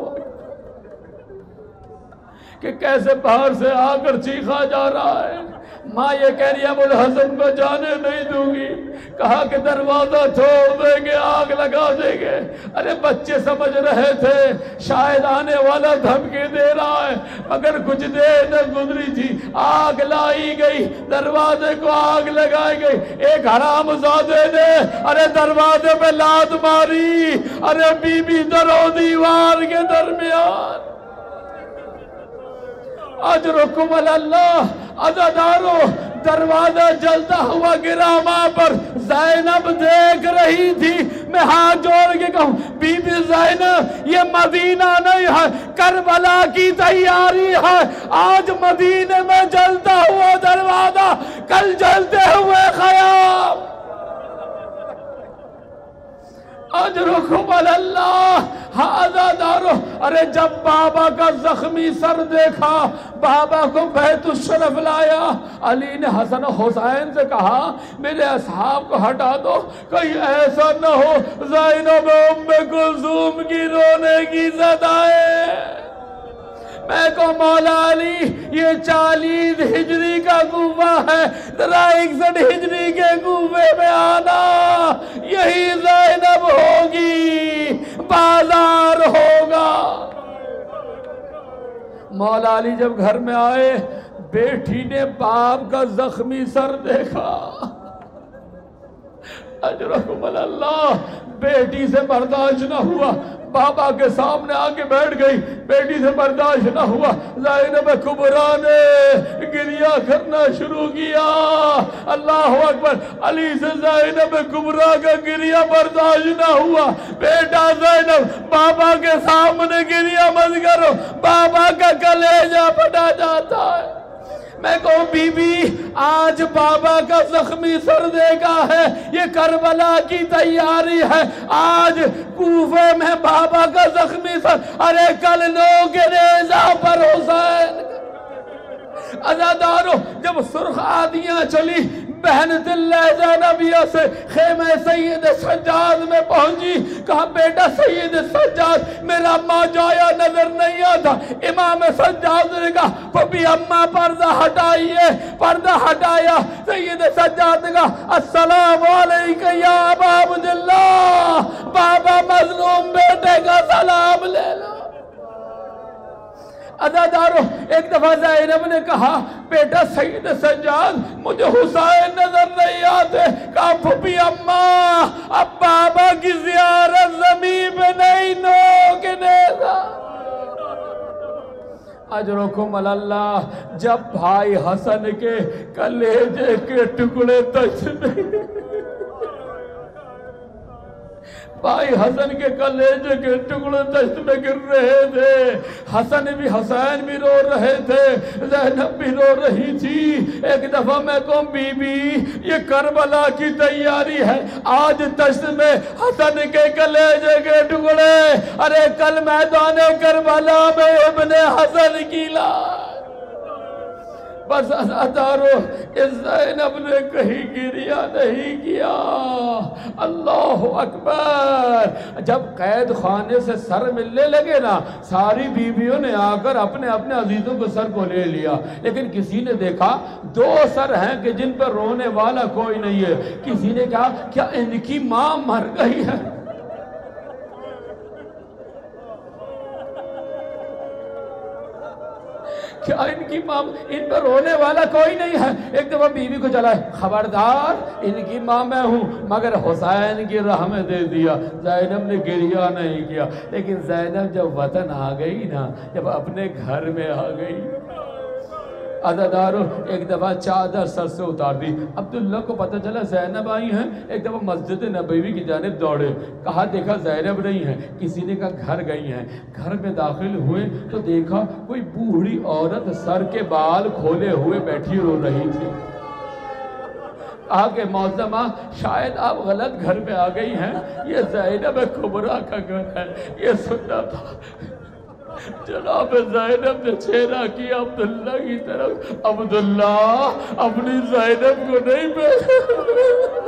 کہ کیسے باہر سے آ کر چیخا جا رہا ہے۔ ماں یہ کہہ رہی ہے ابوالحسن کو جانے نہیں دوں گی، کہا کہ دروازہ چھوڑ دیں گے، آگ لگا دیں گے۔ ارے بچے سمجھ رہے تھے شاید آنے والا دھمکی دے رہا ہے، مگر کچھ دیر نہ گزری تھی، آگ لائی گئی، دروازے کو آگ لگائی گئی۔ ایک حرام زادے نے ارے دروازے پہ لات ماری، ارے بی بی در و دیوار کے درمیان۔ اجرکم اللہ، عزادارو، دروازہ جلتا ہوا گرا ماں پر، زینب دیکھ رہی تھی۔ میں ہاتھ جوڑ کے کہوں بی بی زینب یہ مدینہ نہیں ہے، کربلا کی تیاری ہے۔ آج مدینے میں جلتا ہوا دروازہ، کل جلتے ہوئے خیام۔ اجرکم اللہ، عزادارو، ارے جب بابا کا زخمی سر دیکھا، بابا کو بیت الشرف لایا، علی نے حسن و حسین سے کہا میرے اصحاب کو ہٹا دو، کہیں ایسا نہ ہو زینب ام کلثوم کی رونے کی صدائیں۔ میں کو مولا علی یہ 40 ہجری کا کوفہ ہے، ذرا 61 ہجری کے کوفے میں آنا، یہی زینب ہوگی، بازار ہوگا۔ مولا علی جب گھر میں آئے، بیٹی نے باپ کا زخمی سر دیکھا، اجرکم اللہ، بیٹی سے برداشت نہ ہوا، بابا کے سامنے آگے بیٹھ گئی، بیٹی سے برداشت نہ ہوا، زینب کبریٰ نے گریہ کرنا شروع کیا۔ اللہ اکبر، علی سے زینب کبریٰ کا گریہ برداشت نہ ہوا۔ بیٹا زینب، بابا کے سامنے گریہ مت کرو، بابا کا کلیجہ پھٹا جاتا ہے۔ میں کہوں بی بی، آج بابا کا زخمی سر دیکھا ہے، یہ کربلا کی تیاری ہے۔ آج کوفے میں بابا کا زخمی سر، ارے کل لوگ نیزہ پر حسین۔ عزادارو، جب سرخ آدیاں چلی، بہن دل زینبیہ سے خیمہ سید سجاد میں پہنچی، کہا بیٹا سید سجاد، میرا ماں جایا نظر نہیں آتا۔ امام سجاد نے کہا پھپھی اماں پردہ ہٹائیے، پردہ ہٹایا۔ سید سجاد نے کہا السلام علیکم یا ابا عبداللہ، بابا مظلوم بیٹے کا سلام لے لو۔ عزادارو، ایک دفعہ زینب نے کہا بیٹا سید سجاد، مجھے حسین نظر نہیں آتے۔ کہا پھپھی اماں، اب بابا کی زیارت زمین پہ نہیں، نوکنے تھا۔ اجرکم اللہ، جب بھائی حسن کے کلیجے کے ٹکڑے تک نہیں، بھائی حسن کے کلیجے کے ٹکڑے دشت میں گر رہے تھے، حسین بھی رو رہے تھے، زینب بھی رو رہی تھی۔ ایک دفعہ میں کہوں بی بی، یہ کربلا کی تیاری ہے، آج دشت میں حسن کے کلیجے کے ٹکڑے، ارے کل میدان کربلا میں ابن حسن کی لاش۔ بس عزادارو، اس زینب نے کہیں گریہ نہیں کیا۔ اللہ اکبر، جب قید خانے سے سر ملنے لگے نا، ساری بیویوں نے آ کر اپنے اپنے عزیزوں کو سر کو لے لیا، لیکن کسی نے دیکھا دو سر ہیں کہ جن پر رونے والا کوئی نہیں ہے۔ کسی نے کہا کیا ان کی ماں مر گئی ہے؟ کیا ان کی ماں، ان پر رونے والا کوئی نہیں ہے؟ ایک دفعہ بیوی کو چلا ہے، خبردار، ان کی ماں میں ہوں، مگر حسین کی راہ میں دے دیا۔ زینب نے گریہ نہیں کیا، لیکن زینب جب وطن آ گئی نا، جب اپنے گھر میں آ گئی، عزادارو، ایک دفعہ چادر سر سے اتار دی۔ عبداللہ کو پتہ چلا زینب آئی ہیں، ایک دفعہ مسجد نبوی کی جانب دوڑے، کہا دیکھا زینب نہیں ہے، کسی نے کہا گھر گئی ہیں۔ گھر میں داخل ہوئے تو دیکھا کوئی بوڑھی عورت سر کے بال کھولے ہوئے بیٹھی رو رہی تھی۔ کہا کہ معظمہ، شاید آپ غلط گھر میں آ گئی ہیں، یہ زینب کبریٰ کا گھر ہے، یہ سننا تھا۔ جناب زینب نے چہرہ کیا عبداللہ کی طرف، عبداللہ اپنی زینب کو نہیں پہچانا۔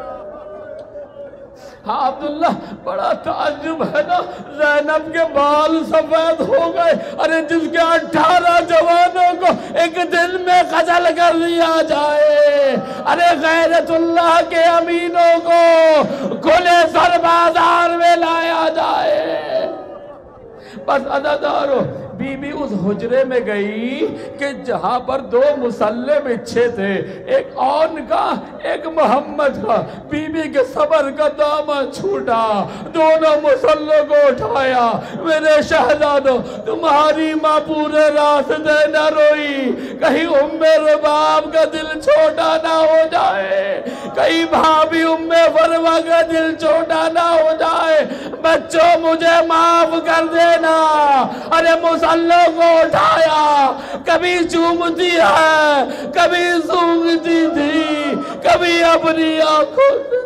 ہاں عبداللہ، بڑا تعجب ہے نا، زینب کے بال سفید ہو گئے، ارے جس کے 18 جوانوں کو ایک دن میں قتل کر دیا جائے، ارے غیرت اللہ کے امینوں کو کھلے سر بازار میں لایا جائے۔ بس عزادارو، بی بی اس حجرے میں گئی کہ جہاں پر دو مسلح بچھے تھے، ایک آن کا ایک محمد کا۔ بی بی کے صبر کا دامن چھوٹا، دونوں مسلح کو اٹھایا۔ میرے شہزادو، تمہاری ماں پورے راستے نہ روئی، کہیں ام رباب کا دل چھوٹا نہ ہو جائے، کہیں بھابی ام فروا کا دل چھوٹا نہ ہو جائے۔ بچوں مجھے معاف کر دینا۔ ارے مسلح کو اٹھایا، کبھی چومتی ہے، کبھی سونگتی تھی، کبھی اپنی آنکھوں سے